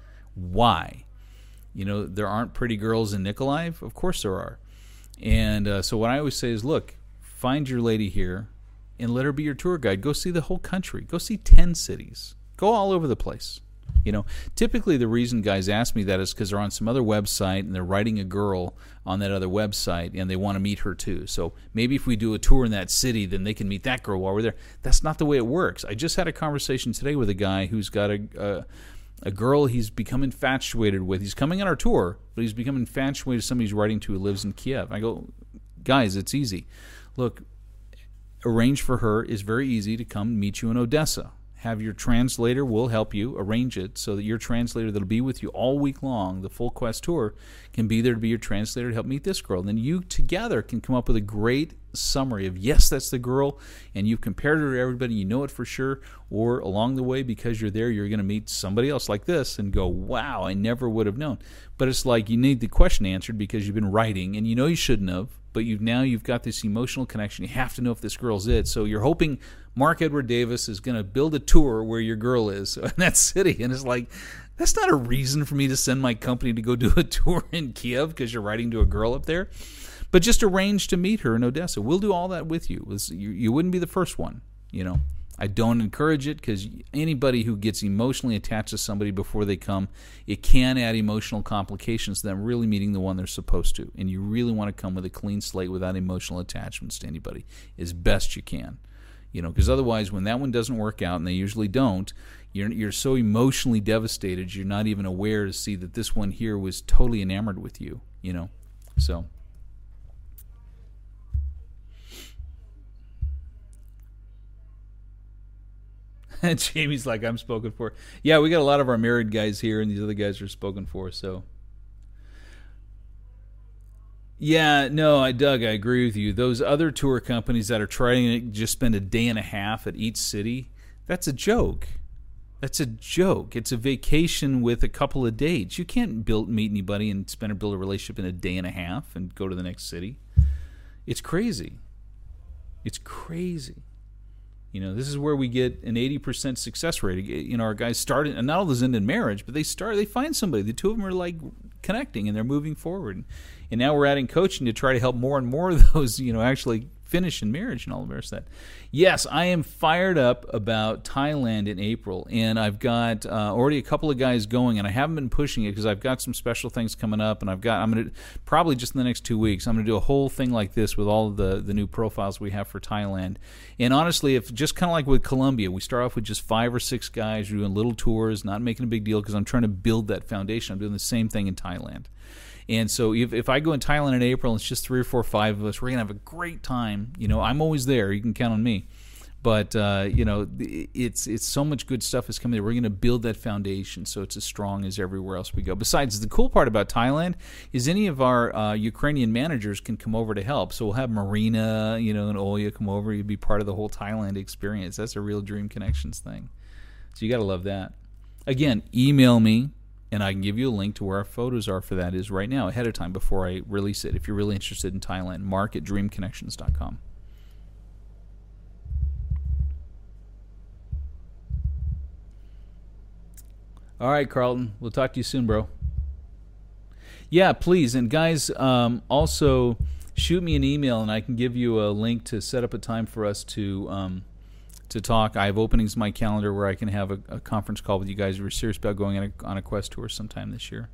A: Why? You know, there aren't pretty girls in Nikolaev? Of course there are. And uh, so what I always say is, look, find your lady here and let her be your tour guide. Go see the whole country. Go see ten cities. Go all over the place. You know, typically the reason guys ask me that is because they're on some other website and they're writing a girl on that other website and they want to meet her too. So maybe if we do a tour in that city, then they can meet that girl while we're there. That's not the way it works. I just had a conversation today with a guy who's got a a, a girl he's become infatuated with. He's coming on our tour, but he's become infatuated with somebody he's writing to who lives in Kiev. I go, guys, it's easy. Look, arrange for her. It's very easy to come meet you in Odessa. Have your translator will help you arrange it so that your translator that'll be with you all week long, the full Quest tour, can be there to be your translator to help meet this girl. Then you together can come up with a great summary of, yes, that's the girl, and you've compared her to everybody, you know it for sure, or along the way, because you're there, you're going to meet somebody else like this and go, wow, I never would have known. But it's like you need the question answered because you've been writing, and you know you shouldn't have, but you've now you've got this emotional connection. You have to know if this girl's it. So you're hoping Mark Edward Davis is going to build a tour where your girl is in that city. And it's like, that's not a reason for me to send my company to go do a tour in Kiev because you're writing to a girl up there. But just arrange to meet her in Odessa. We'll do all that with you. You, you wouldn't be the first one, you know. I don't encourage it because anybody who gets emotionally attached to somebody before they come, it can add emotional complications to them really meeting the one they're supposed to. And you really want to come with a clean slate without emotional attachments to anybody as best you can. You know, because otherwise when that one doesn't work out, and they usually don't, you're you're so emotionally devastated you're not even aware to see that this one here was totally enamored with you, you know. So Jamie's like, I'm spoken for. Yeah, we got a lot of our married guys here, and these other guys are spoken for, so. Yeah, no, I Doug, I agree with you. Those other tour companies that are trying to just spend a day and a half at each city, that's a joke. That's a joke. It's a vacation with a couple of dates. You can't build meet anybody and spend or build a relationship in a day and a half and go to the next city. It's crazy. It's crazy. You know, this is where we get an eighty percent success rate. You know, our guys start, and not all those end in marriage, but they start, they find somebody. The two of them are like connecting, and they're moving forward. And now we're adding coaching to try to help more and more of those, you know, actually finish in marriage and all the rest of that. Yes, I am fired up about Thailand in April, and I've got uh, already a couple of guys going, and I haven't been pushing it because I've got some special things coming up, and I've got, I'm going to, probably just in the next two weeks, I'm going to do a whole thing like this with all of the, the new profiles we have for Thailand. And honestly, if just kind of like with Colombia, we start off with just five or six guys, we're doing little tours, not making a big deal because I'm trying to build that foundation. I'm doing the same thing in Thailand. And so if, if I go in Thailand in April and it's just three or four or five of us, we're going to have a great time. You know, I'm always there. You can count on me. But uh, you know, it's it's so much good stuff is coming there. We're going to build that foundation so it's as strong as everywhere else we go. Besides, the cool part about Thailand is any of our uh, Ukrainian managers can come over to help. So we'll have Marina, you know, and Olya come over. You'd be part of the whole Thailand experience. That's a real Dream Connections thing. So you got to love that. Again, email me, and I can give you a link to where our photos are for that is right now ahead of time before I release it. If you're really interested in Thailand, mark at dream connections dot com. All right, Carlton. We'll talk to you soon, bro. Yeah, please. And guys, um, also shoot me an email, and I can give you a link to set up a time for us to um, to talk. I have openings in my calendar where I can have a, a conference call with you guys who are serious about going on a, on a Quest tour sometime this year.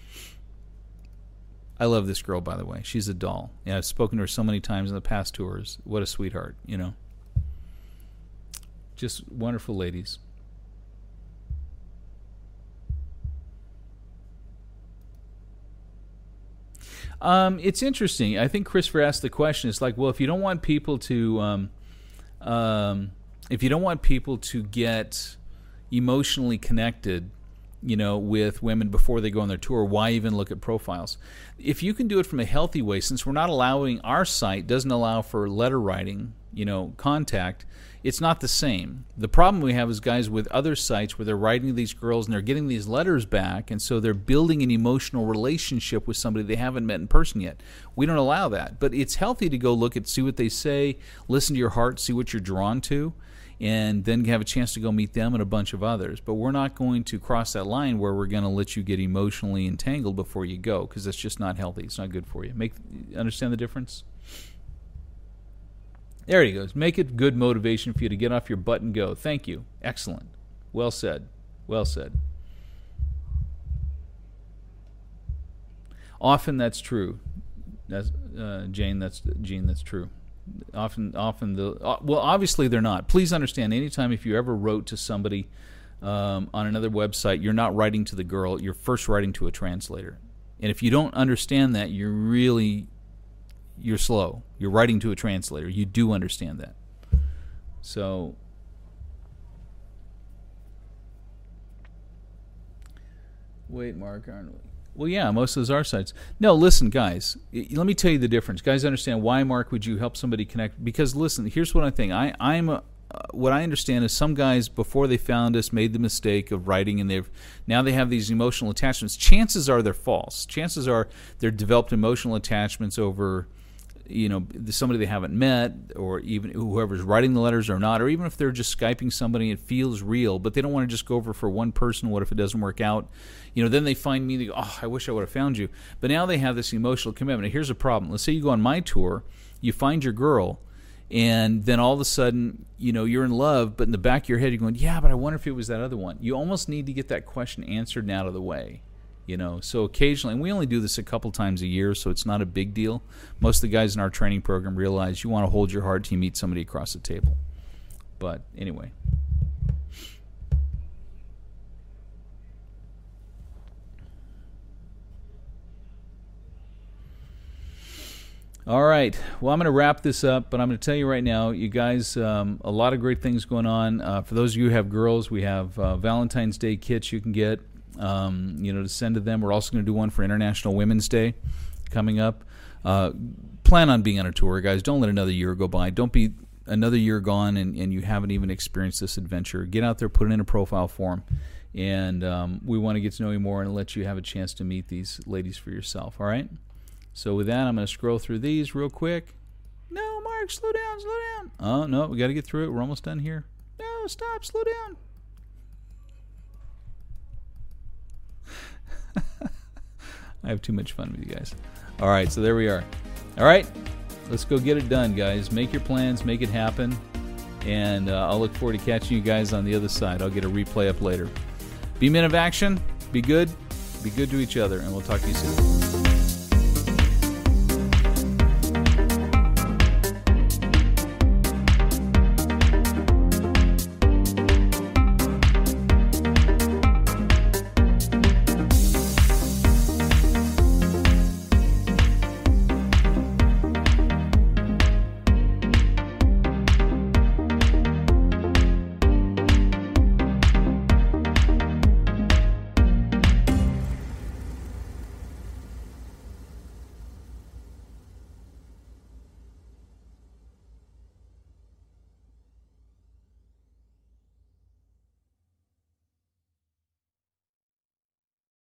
A: I love this girl, by the way. She's a doll. Yeah, I've spoken to her so many times in the past tours. What a sweetheart, you know. Just wonderful ladies. Um, it's interesting. I think Christopher asked the question. It's like, well, if you don't want people to, um, um, if you don't want people to get emotionally connected, you know, with women before they go on their tour, why even look at profiles? If you can do it from a healthy way, since we're not allowing, our site doesn't allow for letter writing, you know, contact, it's not the same. The problem we have is guys with other sites where they're writing to these girls and they're getting these letters back, and so they're building an emotional relationship with somebody they haven't met in person yet. We don't allow that. But it's healthy to go look at, see what they say, listen to your heart, see what you're drawn to, and then have a chance to go meet them and a bunch of others. But we're not going to cross that line where we're going to let you get emotionally entangled before you go, because that's just not healthy. It's not good for you. Make understand the difference? There he goes. Make it good motivation for you to get off your butt and go. Thank you. Excellent. Well said. Well said. Often that's true. That's uh, Jane. That's Jean. That's true. Often, often the uh, well, obviously they're not. Please understand. Anytime if you ever wrote to somebody um, on another website, you're not writing to the girl. You're first writing to a translator. And if you don't understand that, you're really you're slow. You're writing to a translator. You do understand that. So, wait, Mark, aren't we? Well, yeah, most of those are sites. No, listen, guys. Let me tell you the difference. Guys, understand why, Mark, would you help somebody connect? Because, listen, here's what I think. I, I'm a, uh, what I understand is some guys, before they found us, made the mistake of writing, and they've now they have these emotional attachments. Chances are they're false. Chances are they're developed emotional attachments over, you know, somebody they haven't met, or even whoever's writing the letters or not, or even if they're just Skyping somebody, it feels real, but they don't want to just go over for one person. What if it doesn't work out? You know, then they find me, they go, oh, I wish I would have found you. But now they have this emotional commitment. And here's a problem. Let's say you go on my tour, you find your girl, and then all of a sudden, you know, you're in love, but in the back of your head, you're going, yeah, but I wonder if it was that other one. You almost need to get that question answered and out of the way. You know, so occasionally, and we only do this a couple times a year, so it's not a big deal. Most of the guys in our training program realize you want to hold your heart till you meet somebody across the table. But anyway. All right. Well, I'm going to wrap this up, but I'm going to tell you right now, you guys, um, a lot of great things going on. Uh, for those of you who have girls, we have uh, Valentine's Day kits you can get. Um, you know, to send to them. We're also going to do one for International Women's Day coming up. Uh, plan on being on a tour, guys. Don't let another year go by. Don't be another year gone and, and you haven't even experienced this adventure. Get out there, put it in a profile form, and um, we want to get to know you more and let you have a chance to meet these ladies for yourself, all right? So with that, I'm going to scroll through these real quick. No, Mark, slow down, slow down. Oh, no, we got to get through it. We're almost done here. No, stop, slow down. I have too much fun with you guys. All right, so there we are. All right, let's go get it done, guys. Make your plans, make it happen, and uh, I'll look forward to catching you guys on the other side. I'll get a replay up later. Be men of action. Be good. Be good to each other, and we'll talk to you soon.